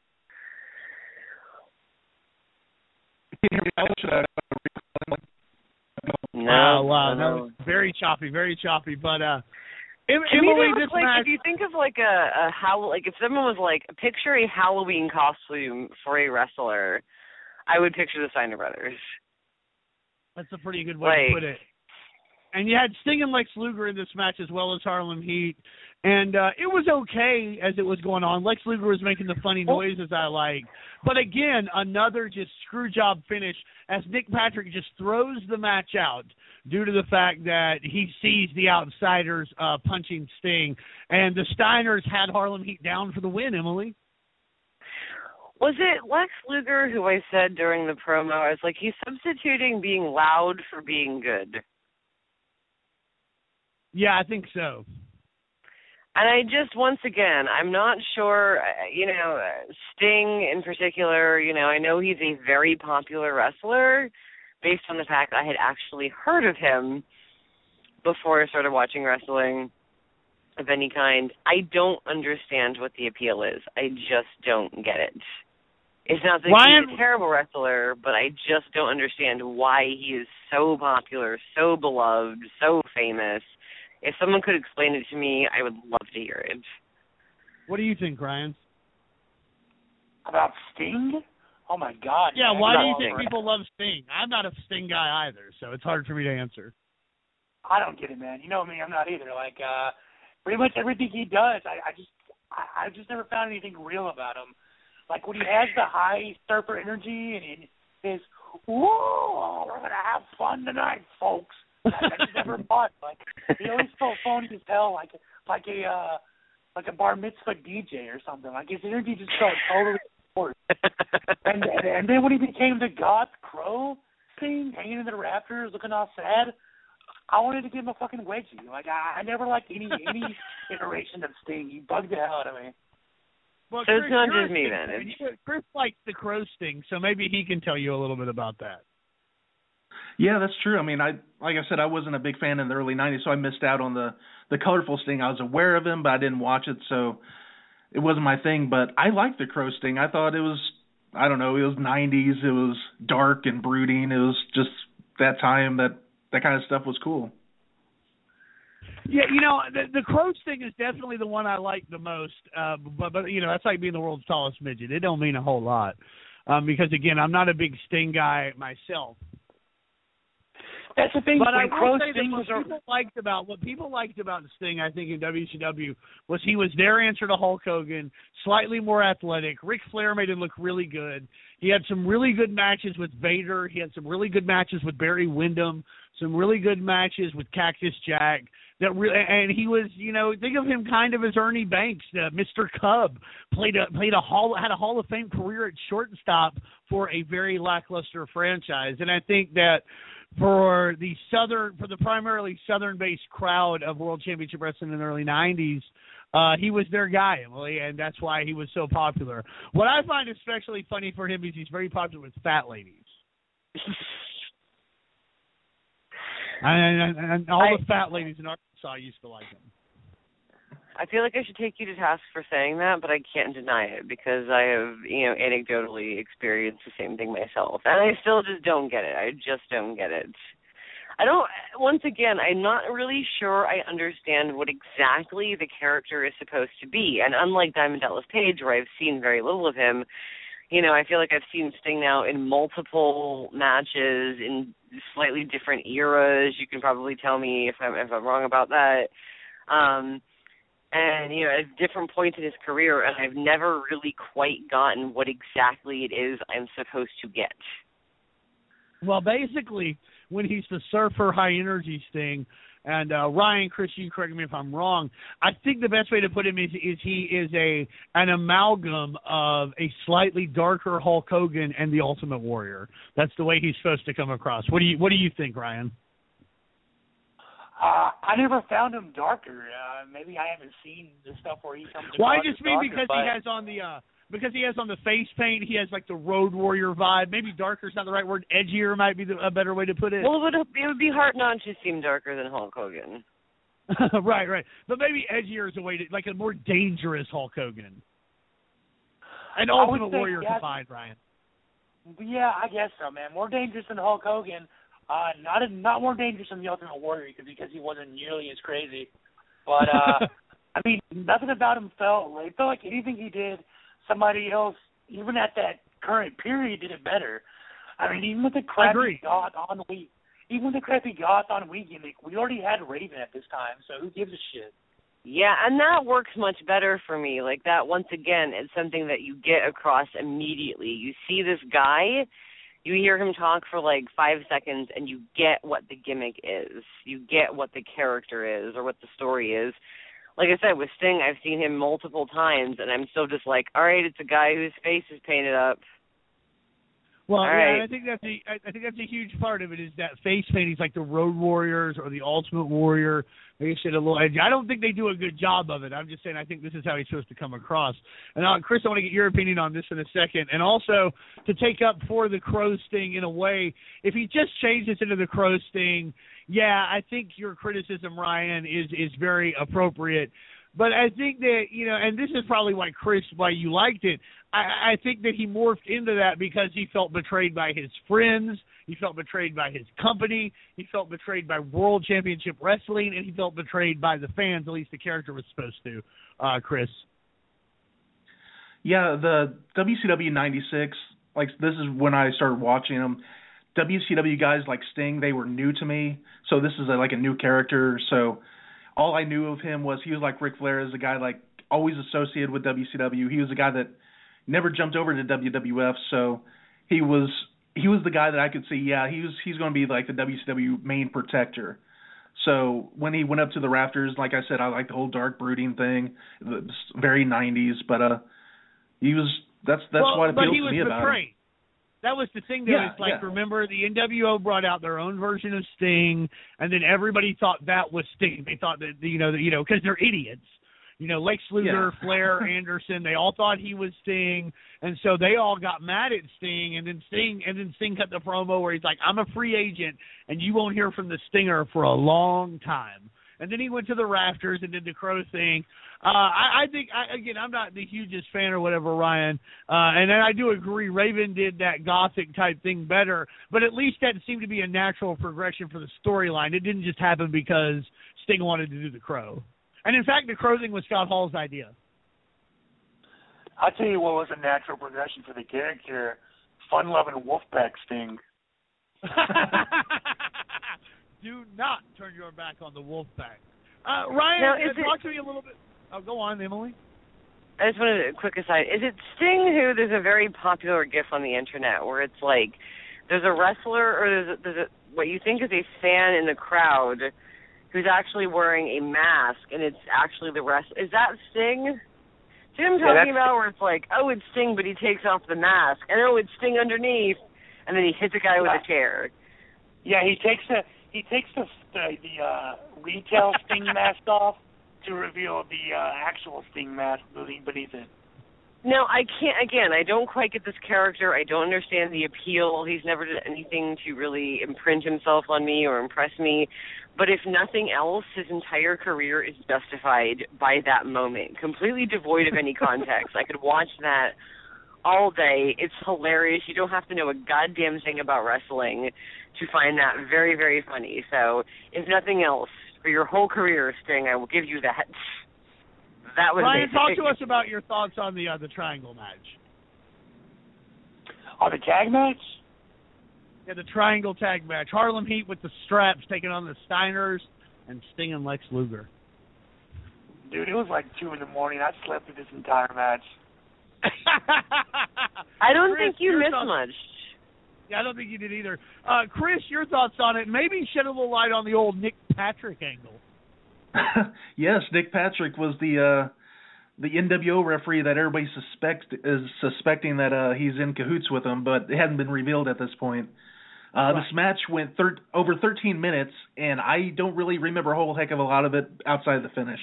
No, Wow, wow, no. that was very choppy, very choppy. But uh, em- To me, Emily, it this looks like match. if you think of like a, a how like if someone was like picture a Halloween costume for a wrestler, I would picture the Steiner brothers. That's a pretty good way to Like- put it. And you had Sting and Lex Luger in this match as well as Harlem Heat. And uh, it was okay as it was going on. Lex Luger was making the funny noises I like. But again, another just screw job finish as Nick Patrick just throws the match out due to the fact that he sees the outsiders uh, punching Sting. And the Steiners had Harlem Heat down for the win, Emily. Was it Lex Luger who I said during the promo, I was like, he's substituting being loud for being good. Yeah, I think so. And I just, once again, I'm not sure, uh, you know, uh, Sting in particular, you know, I know he's a very popular wrestler based on the fact I had actually heard of him before I started watching wrestling of any kind. I don't understand what the appeal is. I just don't get it. It's not that Ryan- he's a terrible wrestler, but I just don't understand why he is so popular, so beloved, so famous. If someone could explain it to me, I would love to hear it. What do you think, Ryan? About Sting? Oh, my God. Yeah, man. why do That's you all think right. people love Sting? I'm not a Sting guy either, so it's hard for me to answer. I don't get it, man. You know me, I'm not either. Like, uh, pretty much everything he does, I, I just, I, I've just never found anything real about him. Like when he has the high surfer energy and, and his, whoa, we're gonna have fun tonight, folks. I, I just never bought. Like he always felt phony as hell, like like a uh, like a bar mitzvah D J or something. Like his energy just felt totally forced. and, and and then when he became the Goth Crow thing, hanging in the rafters, looking all sad. I wanted to give him a fucking wedgie. Like I, I never liked any any iteration of Sting. He bugged the hell out of me. Well, So it's Chris, not you're just a me Sting then. fan. It's- You- Chris likes the Crow Sting, so maybe he can tell you a little bit about that. Yeah, that's true. I mean, I like I said, I wasn't a big fan in the early nineties, so I missed out on the the colorful Sting. I was aware of him, but I didn't watch it, so it wasn't my thing. But I liked the Crow Sting. I thought it was, I don't know, it was nineties. It was dark and brooding. It was just that time that that kind of stuff was cool. Yeah, you know, the, the Crow Sting is definitely the one I like the most. Uh, but, but, you know, that's like being the world's tallest midget. It don't mean a whole lot. Um, because, again, I'm not a big Sting guy myself. That's the thing. But I when will Crow say that Sting what was a- people liked about what people liked about Sting, I think, in W C W was he was their answer to Hulk Hogan, slightly more athletic. Ric Flair made him look really good. He had some really good matches with Vader. He had some really good matches with Barry Windham. Some really good matches with Cactus Jack. That really, and he was, you know, think of him kind of as Ernie Banks, uh, Mister Cub, played a played a hall had a Hall of Fame career at shortstop for a very lackluster franchise, and I think that. For the southern, for the primarily southern-based crowd of World Championship Wrestling in the early nineties, uh, he was their guy, Emily, and that's why he was so popular. What I find especially funny for him is he's very popular with fat ladies. and, and, and all I- the fat ladies in Arkansas used to like him. I feel like I should take you to task for saying that, but I can't deny it because I have, you know, anecdotally experienced the same thing myself. And I still just don't get it. I just don't get it. I don't, once again, I'm not really sure I understand what exactly the character is supposed to be. And unlike Diamond Dallas Page, where I've seen very little of him, you know, I feel like I've seen Sting now in multiple matches in slightly different eras. You can probably tell me if I'm if I'm wrong about that. Um, and you know, at different points in his career, and I've never really quite gotten what exactly it is I'm supposed to get. Well, basically, when he's the surfer high energy Sting, and uh, Ryan, Chris, you correct me if I'm wrong, I think the best way to put him is, is he is a an amalgam of a slightly darker Hulk Hogan and the Ultimate Warrior. That's the way he's supposed to come across. What do you What do you think, Ryan? Uh, I never found him darker. Uh, maybe I haven't seen the stuff where he comes. Well, I across just mean darker, because but... he has on the uh, because he has on the face paint, he has like the Road Warrior vibe. Maybe darker is not the right word. Edgier might be the, a better way to put it. Well, it would it would be hard not to seem darker than Hulk Hogan. right, right. But maybe edgier is a way to like a more dangerous Hulk Hogan. And Ultimate Warrior yeah, combined, Ryan. Yeah, I guess so, man. More dangerous than Hulk Hogan. Uh, not not more dangerous than the Ultimate Warrior because he wasn't nearly as crazy. But uh, I mean, nothing about him felt. It felt like anything he did, somebody else, even at that current period, did it better. I mean, even with the crappy Goth on week, even with the crappy Goth on week gimmick, we already had Raven at this time, so who gives a shit? Yeah, and that works much better for me. Like that, once again, it's something that you get across immediately. You see this guy. You hear him talk for like five seconds, and you get what the gimmick is. You get what the character is or what the story is. Like I said, with Sting, I've seen him multiple times, and I'm still just like, all right, it's a guy whose face is painted up. Well, all yeah, right. and I think that's a, I think that's a huge part of it is that face painting, like the Road Warriors or the Ultimate Warrior. Like I said, a little edgy. I don't think they do a good job of it. I'm just saying I think this is how he's supposed to come across. And uh, Chris, I want to get your opinion on this in a second. And also to take up for the Crow Sting in a way, if he just changes into the Crow Sting, yeah, I think your criticism, Ryan, is is very appropriate. But I think that, you know, and this is probably why, Chris, why you liked it, I, I think that he morphed into that because he felt betrayed by his friends, he felt betrayed by his company, he felt betrayed by World Championship Wrestling, and he felt betrayed by the fans, at least the character was supposed to, uh, Chris. Yeah, the W C W ninety-six, like, this is when I started watching them. W C W guys like Sting, they were new to me, so this is a, like a new character, so... All I knew of him was he was like Ric Flair, as a guy like always associated with W C W. He was a guy that never jumped over to W W F, so he was he was the guy that I could see. Yeah, he was he's going to be like the W C W main protector. So when he went up to the rafters, like I said, I like the whole dark brooding thing, it's very nineties. But uh, he was that's that's well, what appealed but he to was me about him. betrayed. That was the thing that Yeah, was like, yeah. remember, the N W O brought out their own version of Sting, and then everybody thought that was Sting. They thought that, you know, you know, because they're idiots. You know, Lex Luger, Yeah. Flair, Anderson, they all thought he was Sting, and so they all got mad at Sting, and then Sting, and then Sting cut the promo where he's like, I'm a free agent, and you won't hear from the Stinger for a long time. And then he went to the rafters and did the Crow thing. Uh, I, I think, I, again, I'm not the hugest fan or whatever, Ryan. Uh, and then I do agree, Raven did that gothic type thing better. But at least that seemed to be a natural progression for the storyline. It didn't just happen because Sting wanted to do the Crow. And in fact, the Crow thing was Scott Hall's idea. I'll tell you what was a natural progression for the character: fun-loving Wolfpack Sting. Do not turn your back on the Wolfpack. Uh, Ryan, Now, uh, is talk it- to me a little bit. Oh, go on, Emily. I just wanted a quick aside. Is it Sting who there's a very popular GIF on the internet where it's like there's a wrestler or there's a, there's a, what you think is a fan in the crowd who's actually wearing a mask and it's actually the wrestler? Is that Sting? See what I'm Yeah, talking that's- about? Where it's like, oh, it's Sting, but he takes off the mask, and oh, it's Sting underneath, and then he hits a guy with a chair. Yeah, he takes the he takes the the, the uh, retail Sting mask off to reveal the uh, actual Sting mask beneath it. No, I can't. Again, I don't quite get this character. I don't understand the appeal. He's never done anything to really imprint himself on me or impress me. But if nothing else, his entire career is justified by that moment, completely devoid of any context. I could watch that all day. It's hilarious. You don't have to know a goddamn thing about wrestling to find that very, very funny. So, if nothing else, for your whole career, Sting, I will give you that. That was Ryan, basic. talk to us about your thoughts on the uh, the triangle match. Oh, the tag match? Yeah, the triangle tag match. Harlem Heat with the straps taking on the Steiners and Sting and Lex Luger. Dude, it was like two in the morning. I slept through this entire match. I don't Chris, think you missed thoughts, much. Yeah, I don't think you did either. Uh, Chris, your thoughts on it? Maybe shed a little light on the old Nick Patrick angle. Yes, Nick Patrick was the uh, the N W O referee that everybody suspect is suspecting that uh, he's in cahoots with him, but it hadn't been revealed at this point. Uh, right. This match went thir- over thirteen minutes, and I don't really remember a whole heck of a lot of it outside the finish.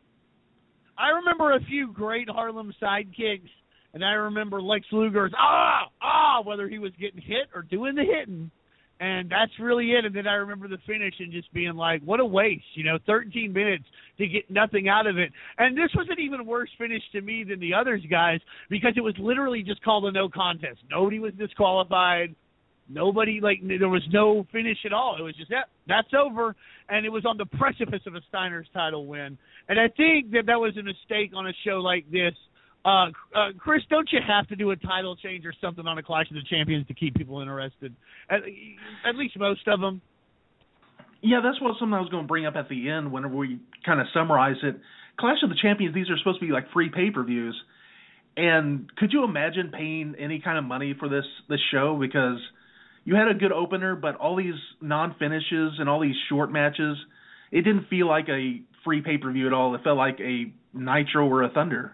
I remember a few great Harlem sidekicks, and I remember Lex Luger's ah ah whether he was getting hit or doing the hitting. And that's really it. And then I remember the finish and just being like, what a waste, you know, thirteen minutes to get nothing out of it. And this was an even worse finish to me than the others, guys, because it was literally just called a no contest. Nobody was disqualified. Nobody, like, there was no finish at all. It was just, yeah, that's over. And it was on the precipice of a Steiner's title win. And I think that that was a mistake on a show like this. Uh, uh, Chris, don't you have to do a title change or something on a Clash of the Champions to keep people interested? At, at least most of them. Yeah, that's what something I was going to bring up at the end whenever we kind of summarize it. Clash of the Champions, these are supposed to be like free pay-per-views. And could you imagine paying any kind of money for this, this show? Because you had a good opener, but all these non-finishes and all these short matches, it didn't feel like a free pay-per-view at all. It felt like a Nitro or a Thunder.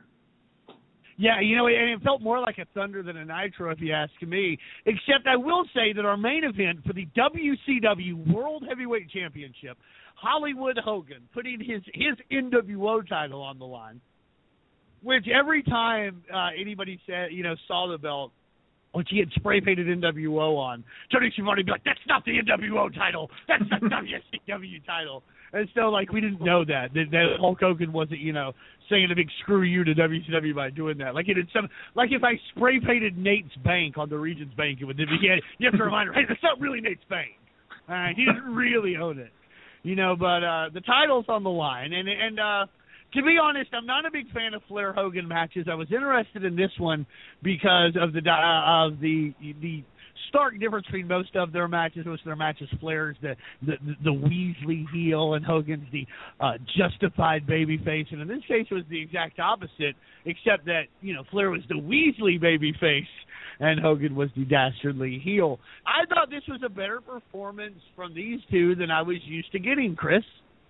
Yeah, you know, and it felt more like a Thunder than a Nitro, if you ask me. Except I will say that our main event for the W C W World Heavyweight Championship, Hollywood Hogan putting his, his N W O title on the line, which every time uh, anybody said, you know, saw the belt, which he had spray-painted N W O on, Tony Schiavone would be like, that's not the N W O title. That's the W C W title. And so, like, we didn't know that, that, that Hulk Hogan wasn't, you know, saying a big screw you to W C W by doing that. Like, it had some, like if I spray-painted Nate's Bank on the Regions Bank, it would be, you have to remind her, hey, that's not really Nate's Bank. All right, he didn't really own it. You know, but uh, the title's on the line. And, and uh, to be honest, I'm not a big fan of Flair Hogan matches. I was interested in this one because of the uh, of the the stark difference between most of their matches. Most of their matches, Flair's the the, the Weasley heel and Hogan's the uh, justified babyface. And in this case, it was the exact opposite, except that, you know, Flair was the Weasley babyface and Hogan was the dastardly heel. I thought this was a better performance from these two than I was used to getting, Chris.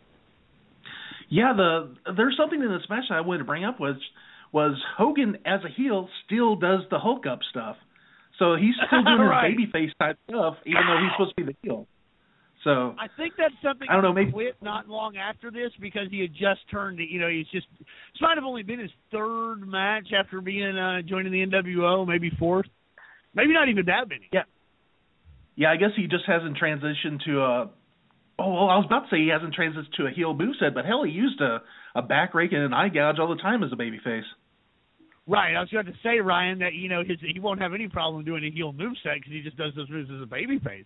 Yeah, the there's something in this match that I wanted to bring up was was Hogan as a heel still does the Hulk up stuff. So he's still doing right. his babyface type stuff, even though he's supposed to be the heel. So I think that's something I don't know, he maybe quit not long after this because he had just turned. You know, he's just this might have only been his third match after being uh, joining the N W O, maybe fourth, maybe not even that many. Yeah, yeah. I guess he just hasn't transitioned to a. Oh, well, I was about to say he hasn't transitioned to a heel moveset, but hell, he used a a back rake and an eye gouge all the time as a babyface. Right, I was going to say, Ryan, that, you know, his, he won't have any problem doing a heel moveset because he just does those moves as a babyface.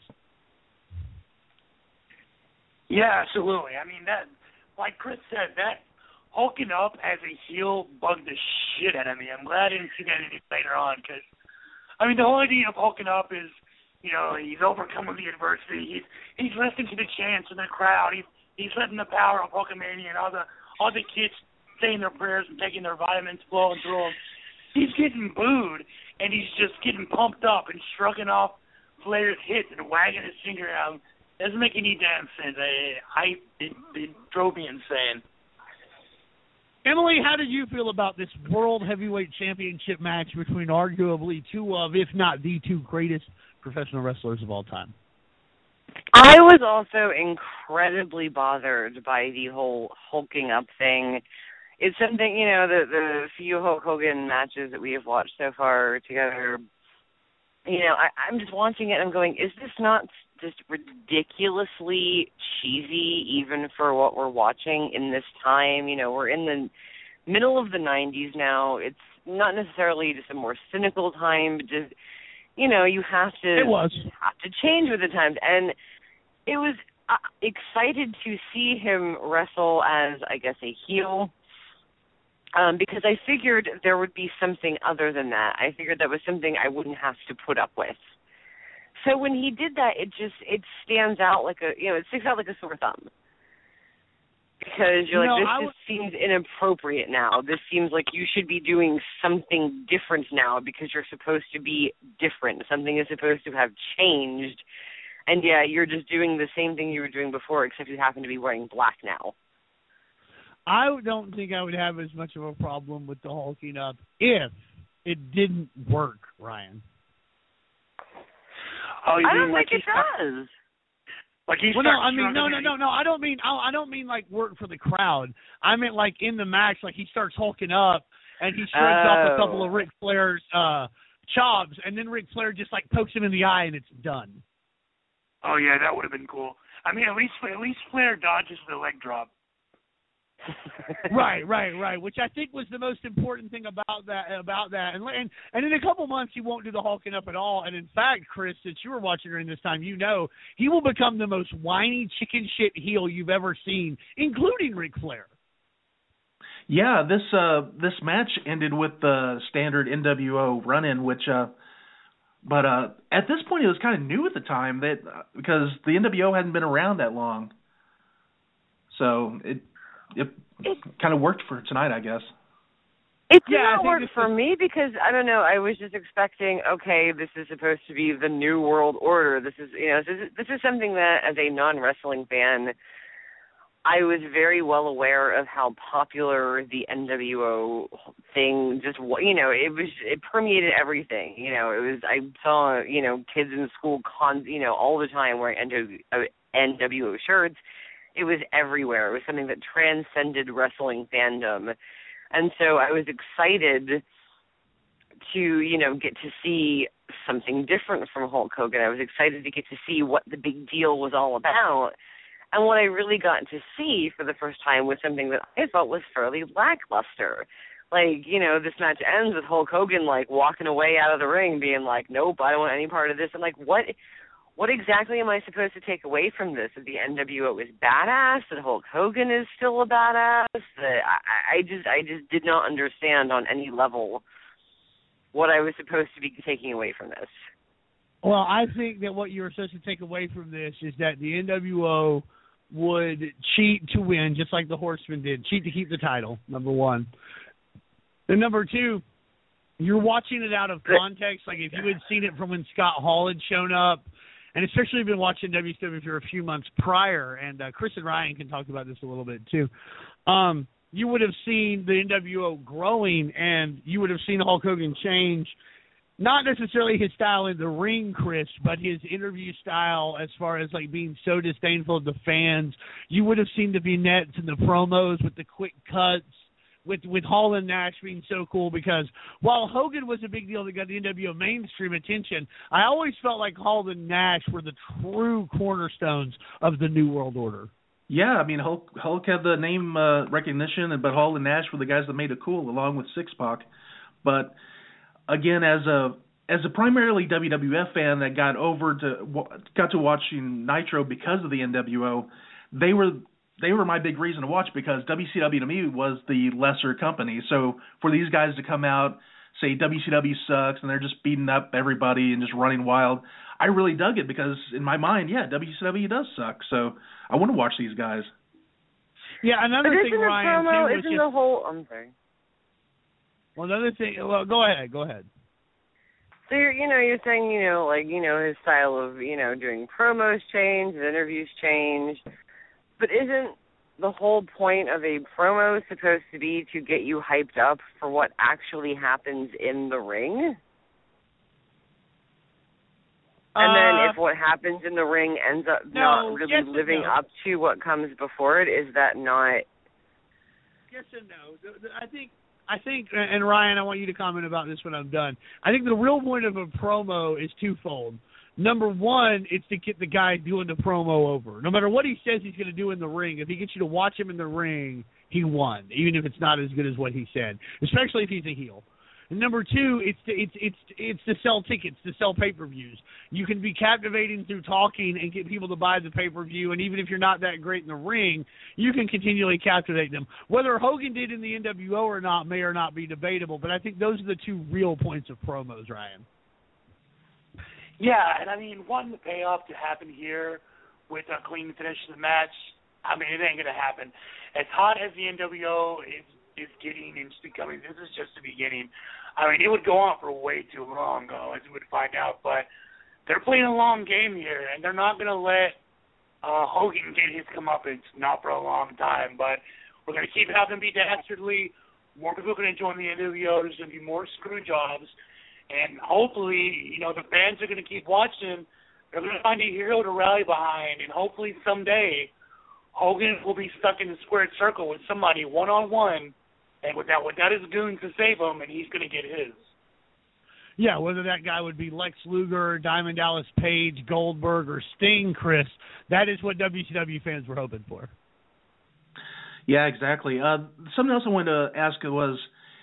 Yeah, absolutely. I mean, that, like Chris said, that hulking up as a heel bugged the shit out of me. I'm glad I didn't see that any later on because, I mean, the whole idea of hulking up is, you know, he's overcoming the adversity. He's he's listening to the chants in the crowd. He's he's letting the power of Hulkamania and all the all the kids saying their prayers and taking their vitamins flowing through them. He's getting booed, and he's just getting pumped up and shrugging off Flair's hits and wagging his finger at him. Doesn't make any damn sense. I, I it, it drove me insane. Emily, how did you feel about this World Heavyweight Championship match between arguably two of, if not the two greatest professional wrestlers of all time? I was also incredibly bothered by the whole hulking up thing. It's something, you know, the the few Hulk Hogan matches that we have watched so far together, you know, I, I'm just watching it and I'm going, is this not just ridiculously cheesy even for what we're watching in this time? You know, we're in the middle of the nineties now. It's not necessarily just a more cynical time, but just, you know, you have to, it was. have to change with the times. And it was uh, excited to see him wrestle as, I guess, a heel. Um, because I figured there would be something other than that. I figured that was something I wouldn't have to put up with. So when he did that, it just it stands out like a you know it sticks out like a sore thumb. Because you're You like, know, this I just seems inappropriate now. This seems like you should be doing something different now because you're supposed to be different. Something is supposed to have changed. And yeah, you're just doing the same thing you were doing before, except you happen to be wearing black now. I don't think I would have as much of a problem with the hulking up if it didn't work, Ryan. Oh, you I mean don't like think it does. Like he's well, no, I mean, no, no, no, no. I don't mean, I don't mean like work for the crowd. I meant like in the match, like he starts hulking up and he shreds oh. off a couple of Ric Flair's uh, chops, and then Ric Flair just like pokes him in the eye and it's done. Oh yeah, that would have been cool. I mean, at least at least Flair dodges the leg drop. right, right, right. Which I think was the most important thing about that. About that, and and and in a couple months he won't do the hulking up at all. And in fact, Chris, since you were watching during this time, you know he will become the most whiny chicken shit heel you've ever seen, including Ric Flair. Yeah, this uh this match ended with the standard N W O run-in, which uh, but uh at this point it was kind of new at the time that uh, because the N W O hadn't been around that long, so it. It, it kind of worked for tonight, I guess. It did yeah, not work for me because, I don't know, I was just expecting, okay, this is supposed to be the New World Order. This is, you know, this is, this is something that, as a non-wrestling fan, I was very well aware of how popular the N W O thing just, you know, it was, it permeated everything. You know, it was, I saw, you know, kids in school, con, you know, all the time wearing N W O shirts. It was everywhere. It was something that transcended wrestling fandom. And so I was excited to, you know, get to see something different from Hulk Hogan. I was excited to get to see what the big deal was all about. And what I really got to see for the first time was something that I thought was fairly lackluster. Like, you know, this match ends with Hulk Hogan, like, walking away out of the ring being like, nope, I don't want any part of this. I'm like, what... What exactly am I supposed to take away from this? That the N W O is badass? That Hulk Hogan is still a badass? That I, I just, I just did not understand on any level what I was supposed to be taking away from this. Well, I think that what you're supposed to take away from this is that the N W O would cheat to win, just like the Horsemen did. Cheat to keep the title, number one. And number two, you're watching it out of context. Like if you had seen it from when Scott Hall had shown up, and especially been watching W C W for a few months prior, and uh, Chris and Ryan can talk about this a little bit too, um, you would have seen the N W O growing, and you would have seen Hulk Hogan change, not necessarily his style in the ring, Chris, but his interview style as far as like being so disdainful of the fans. You would have seen the vignettes and the promos with the quick cuts, with with Hall and Nash being so cool, because while Hogan was a big deal that got the N W O mainstream attention, I always felt like Hall and Nash were the true cornerstones of the New World Order. Yeah, I mean, Hulk, Hulk had the name uh, recognition, but Hall and Nash were the guys that made it cool, along with Six-Pac. But again, as a as a primarily W W F fan that got over to got to watching Nitro because of the N W O, they were they were my big reason to watch, because W C W to me was the lesser company. So for these guys to come out, say W C W sucks, and they're just beating up everybody and just running wild, I really dug it, because in my mind, yeah, W C W does suck. So I want to watch these guys. Yeah, another but thing, isn't Ryan, the promo, too, isn't just, the whole? I'm sorry. Well, another thing. Well, go ahead. Go ahead. So you're, you know, you're saying, you know, like, you know, his style of, you know, doing promos changed, his interviews changed, but isn't the whole point of a promo supposed to be to get you hyped up for what actually happens in the ring? And then Uh, if what happens in the ring ends up no, not really yes and living no. up to what comes before it, is that not... Yes and no. The- the- I think, I think, and Ryan, I want you to comment about this when I'm done. I think the real point of a promo is twofold. Number one, it's to get the guy doing the promo over. No matter what he says he's going to do in the ring, if he gets you to watch him in the ring, he won, even if it's not as good as what he said, especially if he's a heel. And number two, it's to, it's it's it's to sell tickets, to sell pay-per-views. You can be captivating through talking and get people to buy the pay-per-view, and even if you're not that great in the ring, you can continually captivate them. Whether Hogan did in the N W O or not may or not be debatable, but I think those are the two real points of promos, Ryan. Yeah, and I mean, one, the payoff to happen here with a clean finish of the match, I mean, it ain't going to happen. As hot as the N W O is is getting and it's becoming, this is just the beginning. I mean, it would go on for way too long, uh, as we would find out, but they're playing a long game here, and they're not going to let uh, Hogan get his comeuppance, not for a long time, but we're going to keep having them be dastardly. More people are going to join the N W O. There's going to be more screw jobs, and hopefully, you know, the fans are going to keep watching. They're going to find a hero to rally behind, and hopefully someday Hogan will be stuck in the squared circle with somebody one-on-one, and without, without his goons to save him, and he's going to get his. Yeah, whether that guy would be Lex Luger, Diamond Dallas Page, Goldberg, or Sting, Chris, that is what W C W fans were hoping for. Yeah, exactly. Uh, something else I wanted to ask was,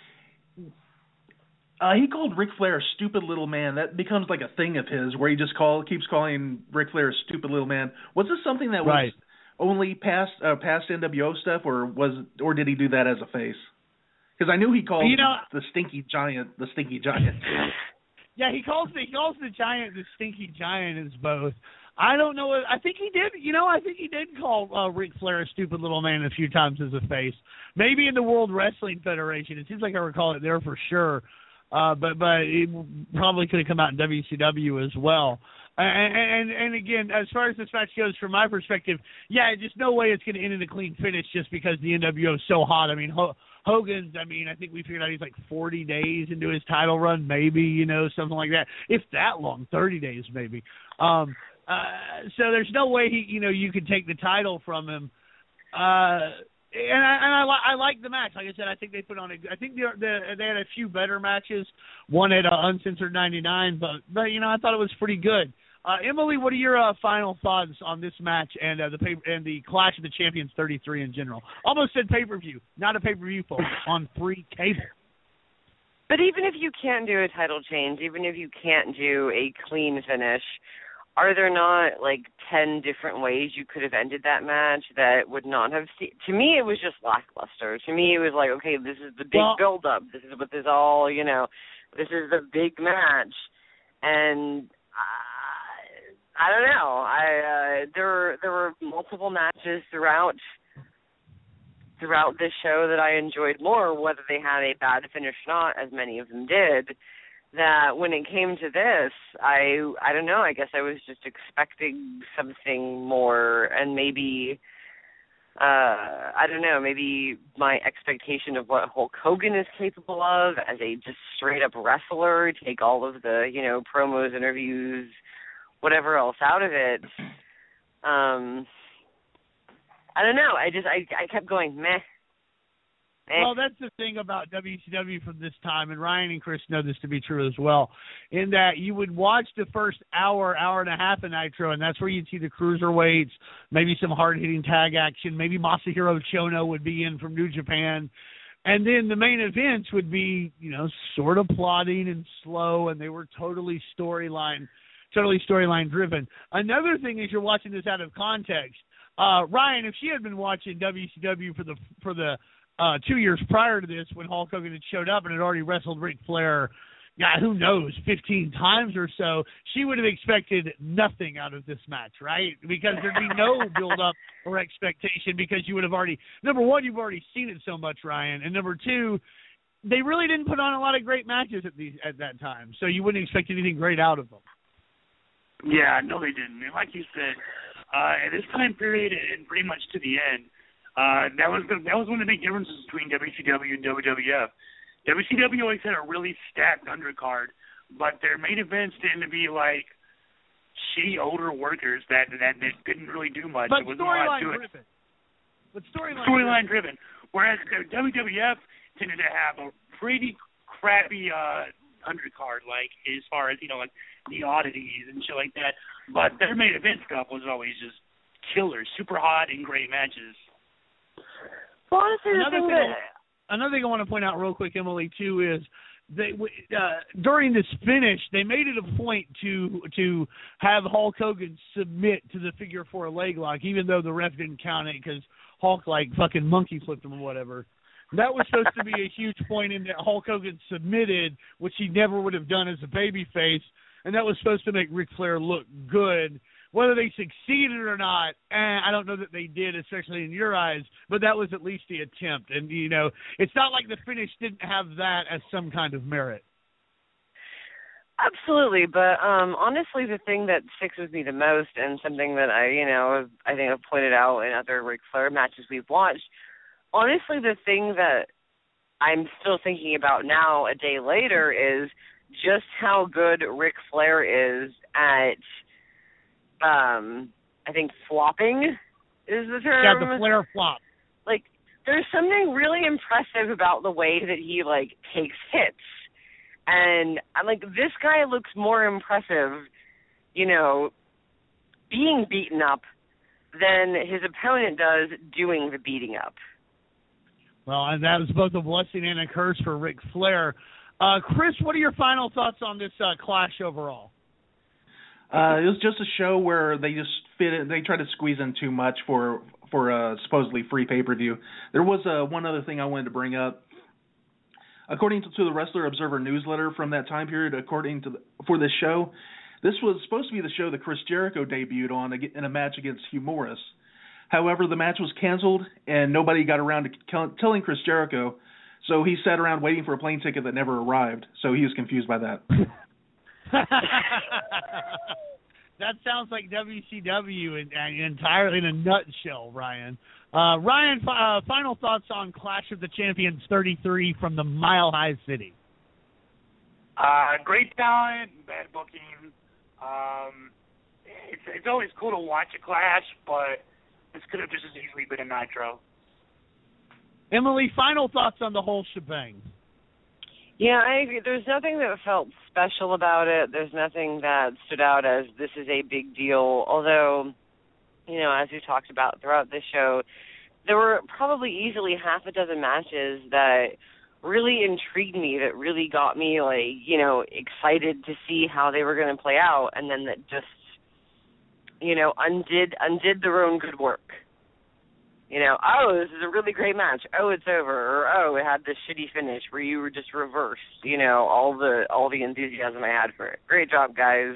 uh, he called Ric Flair a stupid little man. That becomes like a thing of his, where he just call keeps calling Ric Flair a stupid little man. Was this something that was right. only past uh, past N W O stuff, or was or did he do that as a face? Because I knew he called you know, the Stinky Giant the Stinky Giant. Yeah, he calls the he calls the Giant the Stinky Giant as both. I don't know. I think he did. You know, I think he did call uh, Ric Flair a stupid little man a few times as a face. Maybe in the World Wrestling Federation. It seems like I recall it there for sure. Uh, but but it probably could have come out in W C W as well. And, and and again, as far as this match goes, from my perspective, yeah, just no way it's going to end in a clean finish just because the N W O is so hot. I mean, Ho- Hogan's, I mean, I think we figured out he's like forty days into his title run, maybe, you know, something like that. If that long, thirty days maybe. Um, uh, so there's no way he, you know, you could take the title from him. Uh, and I, and I, li- I like the match. Like I said, I think they put on a. I think they they, they had a few better matches. One at uh, Uncensored ninety-nine, but but you know, I thought it was pretty good. Uh, Emily, what are your uh, final thoughts on this match and uh, the pay- and the Clash of the Champions thirty-three in general? Almost said pay-per-view, not a pay-per-view, folks, on free cable. But even if you can't do a title change, even if you can't do a clean finish, are there not like ten different ways you could have ended that match that would not have seen? To me, it was just lackluster. To me, it was like, okay, this is the big well, build-up. This is what this all, you know, this is the big match. And uh, I don't know. I uh, there were there were multiple matches throughout throughout this show that I enjoyed more, whether they had a bad finish or not, as many of them did. That when it came to this, I I don't know. I guess I was just expecting something more, and maybe uh, I don't know. Maybe my expectation of what Hulk Hogan is capable of as a just straight up wrestler, take all of the you know promos, interviews, whatever else out of it. Um, I don't know. I just I I kept going meh. Well, that's the thing about W C W from this time, and Ryan and Chris know this to be true as well, in that you would watch the first hour, hour and a half of Nitro, and that's where you'd see the cruiserweights, maybe some hard-hitting tag action, maybe Masahiro Chono would be in from New Japan, and then the main events would be, you know, sort of plotting and slow, and they were totally storyline, totally storyline driven. Another thing is you're watching this out of context. Uh, Ryan, if she had been watching W C W for the for the Uh, two years prior to this, when Hulk Hogan had showed up and had already wrestled Ric Flair, God, who knows, fifteen times or so, she would have expected nothing out of this match, right? Because there'd be no build-up or expectation because you would have already, number one, you've already seen it so much, Ryan, and number two, they really didn't put on a lot of great matches at these at that time, so you wouldn't expect anything great out of them. Yeah, no, they didn't. And like you said, uh, at this time period and pretty much to the end, Uh, that was the, that was one of the big differences between W C W and W W F. W C W always had a really stacked undercard, but their main events tended to be like shitty older workers that that, that didn't really do much. But storyline driven. But storyline storyline driven. Whereas the W W F tended to have a pretty crappy uh, undercard, like as far as you know, like the oddities and shit like that. But their main event stuff was always just killer, super hot and great matches. Well, honestly, another, the thing thing I, another thing I want to point out real quick, Emily, too, is they uh, during this finish, they made it a point to to have Hulk Hogan submit to the figure four leg lock, even though the ref didn't count it because Hulk like fucking monkey flipped him or whatever. That was supposed to be a huge point in that Hulk Hogan submitted, which he never would have done as a babyface, and that was supposed to make Ric Flair look good. Whether they succeeded or not, eh, I don't know that they did, especially in your eyes, but that was at least the attempt. And, you know, it's not like the finish didn't have that as some kind of merit. Absolutely, but um, honestly, the thing that sticks with me the most, and something that I, you know, I think I've pointed out in other Ric Flair matches we've watched, honestly, the thing that I'm still thinking about now, a day later, is just how good Ric Flair is at, um, I think flopping is the term. Yeah, the Flair flop. Like, there's something really impressive about the way that he, like, takes hits. And I'm like, this guy looks more impressive, you know, being beaten up than his opponent does doing the beating up. Well, and that was both a blessing and a curse for Ric Flair. Uh, Chris, what are your final thoughts on this uh, clash overall? Uh, it was just a show where they just fit it. They tried to squeeze in too much for for a supposedly free pay-per-view. There was uh, one other thing I wanted to bring up. According to, to the Wrestler Observer newsletter from that time period, according to the, for this show, this was supposed to be the show that Chris Jericho debuted on in a match against Hugh Morris. However, the match was canceled, and nobody got around to telling Chris Jericho, so he sat around waiting for a plane ticket that never arrived, so he was confused by that. That sounds like W C W in, uh, entirely in a nutshell, Ryan. Uh, Ryan, uh, final thoughts on Clash of the Champions thirty-three from the Mile High City. Uh, great talent, bad booking. Um, it's it's always cool to watch a clash, but this could have just as easily been a Nitro. Emily, final thoughts on the whole shebang. Yeah, I agree. There's nothing that felt special about it. There's nothing that stood out as this is a big deal. Although, you know, as we talked about throughout the show, there were probably easily half a dozen matches that really intrigued me, that really got me, like, you know, excited to see how they were going to play out, and then that just, you know, undid undid their own good work. You know, oh, this is a really great match. Oh, it's over. Or, oh, it had this shitty finish where you were just reversed. You know, all the all the enthusiasm I had for it. Great job, guys.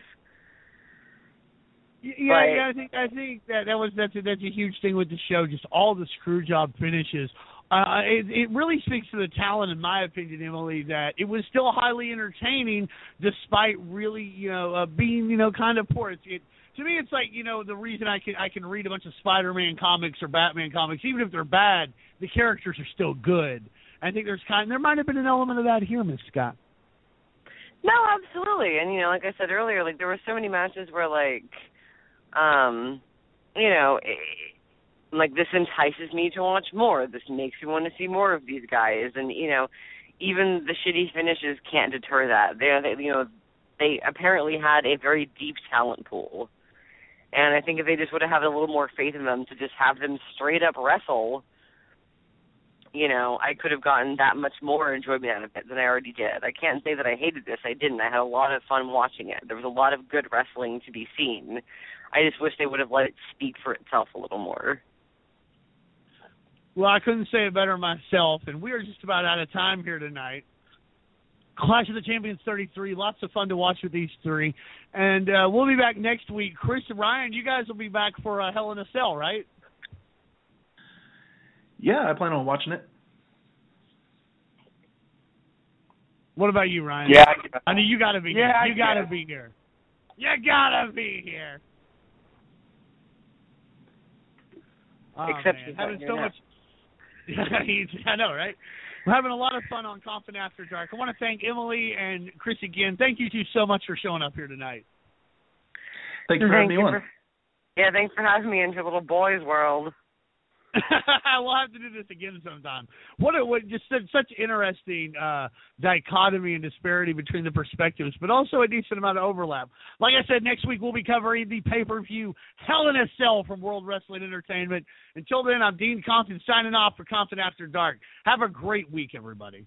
Yeah, but, yeah, I think I think that that was that's a, that's a huge thing with the show. Just all the screw job finishes. Uh, it, it really speaks to the talent, in my opinion, Emily, that it was still highly entertaining despite really, you know, uh, being, you know, kind of poor. It, it, to me, it's like, you know, the reason I can I can read a bunch of Spider-Man comics or Batman comics, even if they're bad, the characters are still good. I think there's kind there might have been an element of that here, Miss Scott. No, absolutely. And, you know, like I said earlier, like there were so many matches where, like, um, you know, it, like this entices me to watch more. This makes me want to see more of these guys. And, you know, even the shitty finishes can't deter that. They, they you know, they apparently had a very deep talent pool. And I think if they just would have had a little more faith in them to just have them straight up wrestle, you know, I could have gotten that much more enjoyment out of it than I already did. I can't say that I hated this. I didn't. I had a lot of fun watching it. There was a lot of good wrestling to be seen. I just wish they would have let it speak for itself a little more. Well, I couldn't say it better myself, and we are just about out of time here tonight. Clash of the Champions thirty-three, lots of fun to watch with these three. And uh, we'll be back next week. Chris and Ryan, you guys will be back for uh, Hell in a Cell, right? Yeah, I plan on watching it. What about you, Ryan? Yeah. I mean, you got to be yeah, here. You got to be here. You got to be here. Oh, Except man. Having so much. I know, right? We're having a lot of fun on Confident After Dark. I want to thank Emily and Chris again. Thank you two so much for showing up here tonight. Thanks for having me on. For, yeah, thanks for having me into your little boys' world. We'll have to do this again sometime. What a, what just such, such interesting uh, dichotomy and disparity between the perspectives, but also a decent amount of overlap. Like I said, next week we'll be covering the pay-per-view Hell in a Cell from World Wrestling Entertainment. Until then, I'm Dean Compton signing off for Confident After Dark. Have a great week, everybody.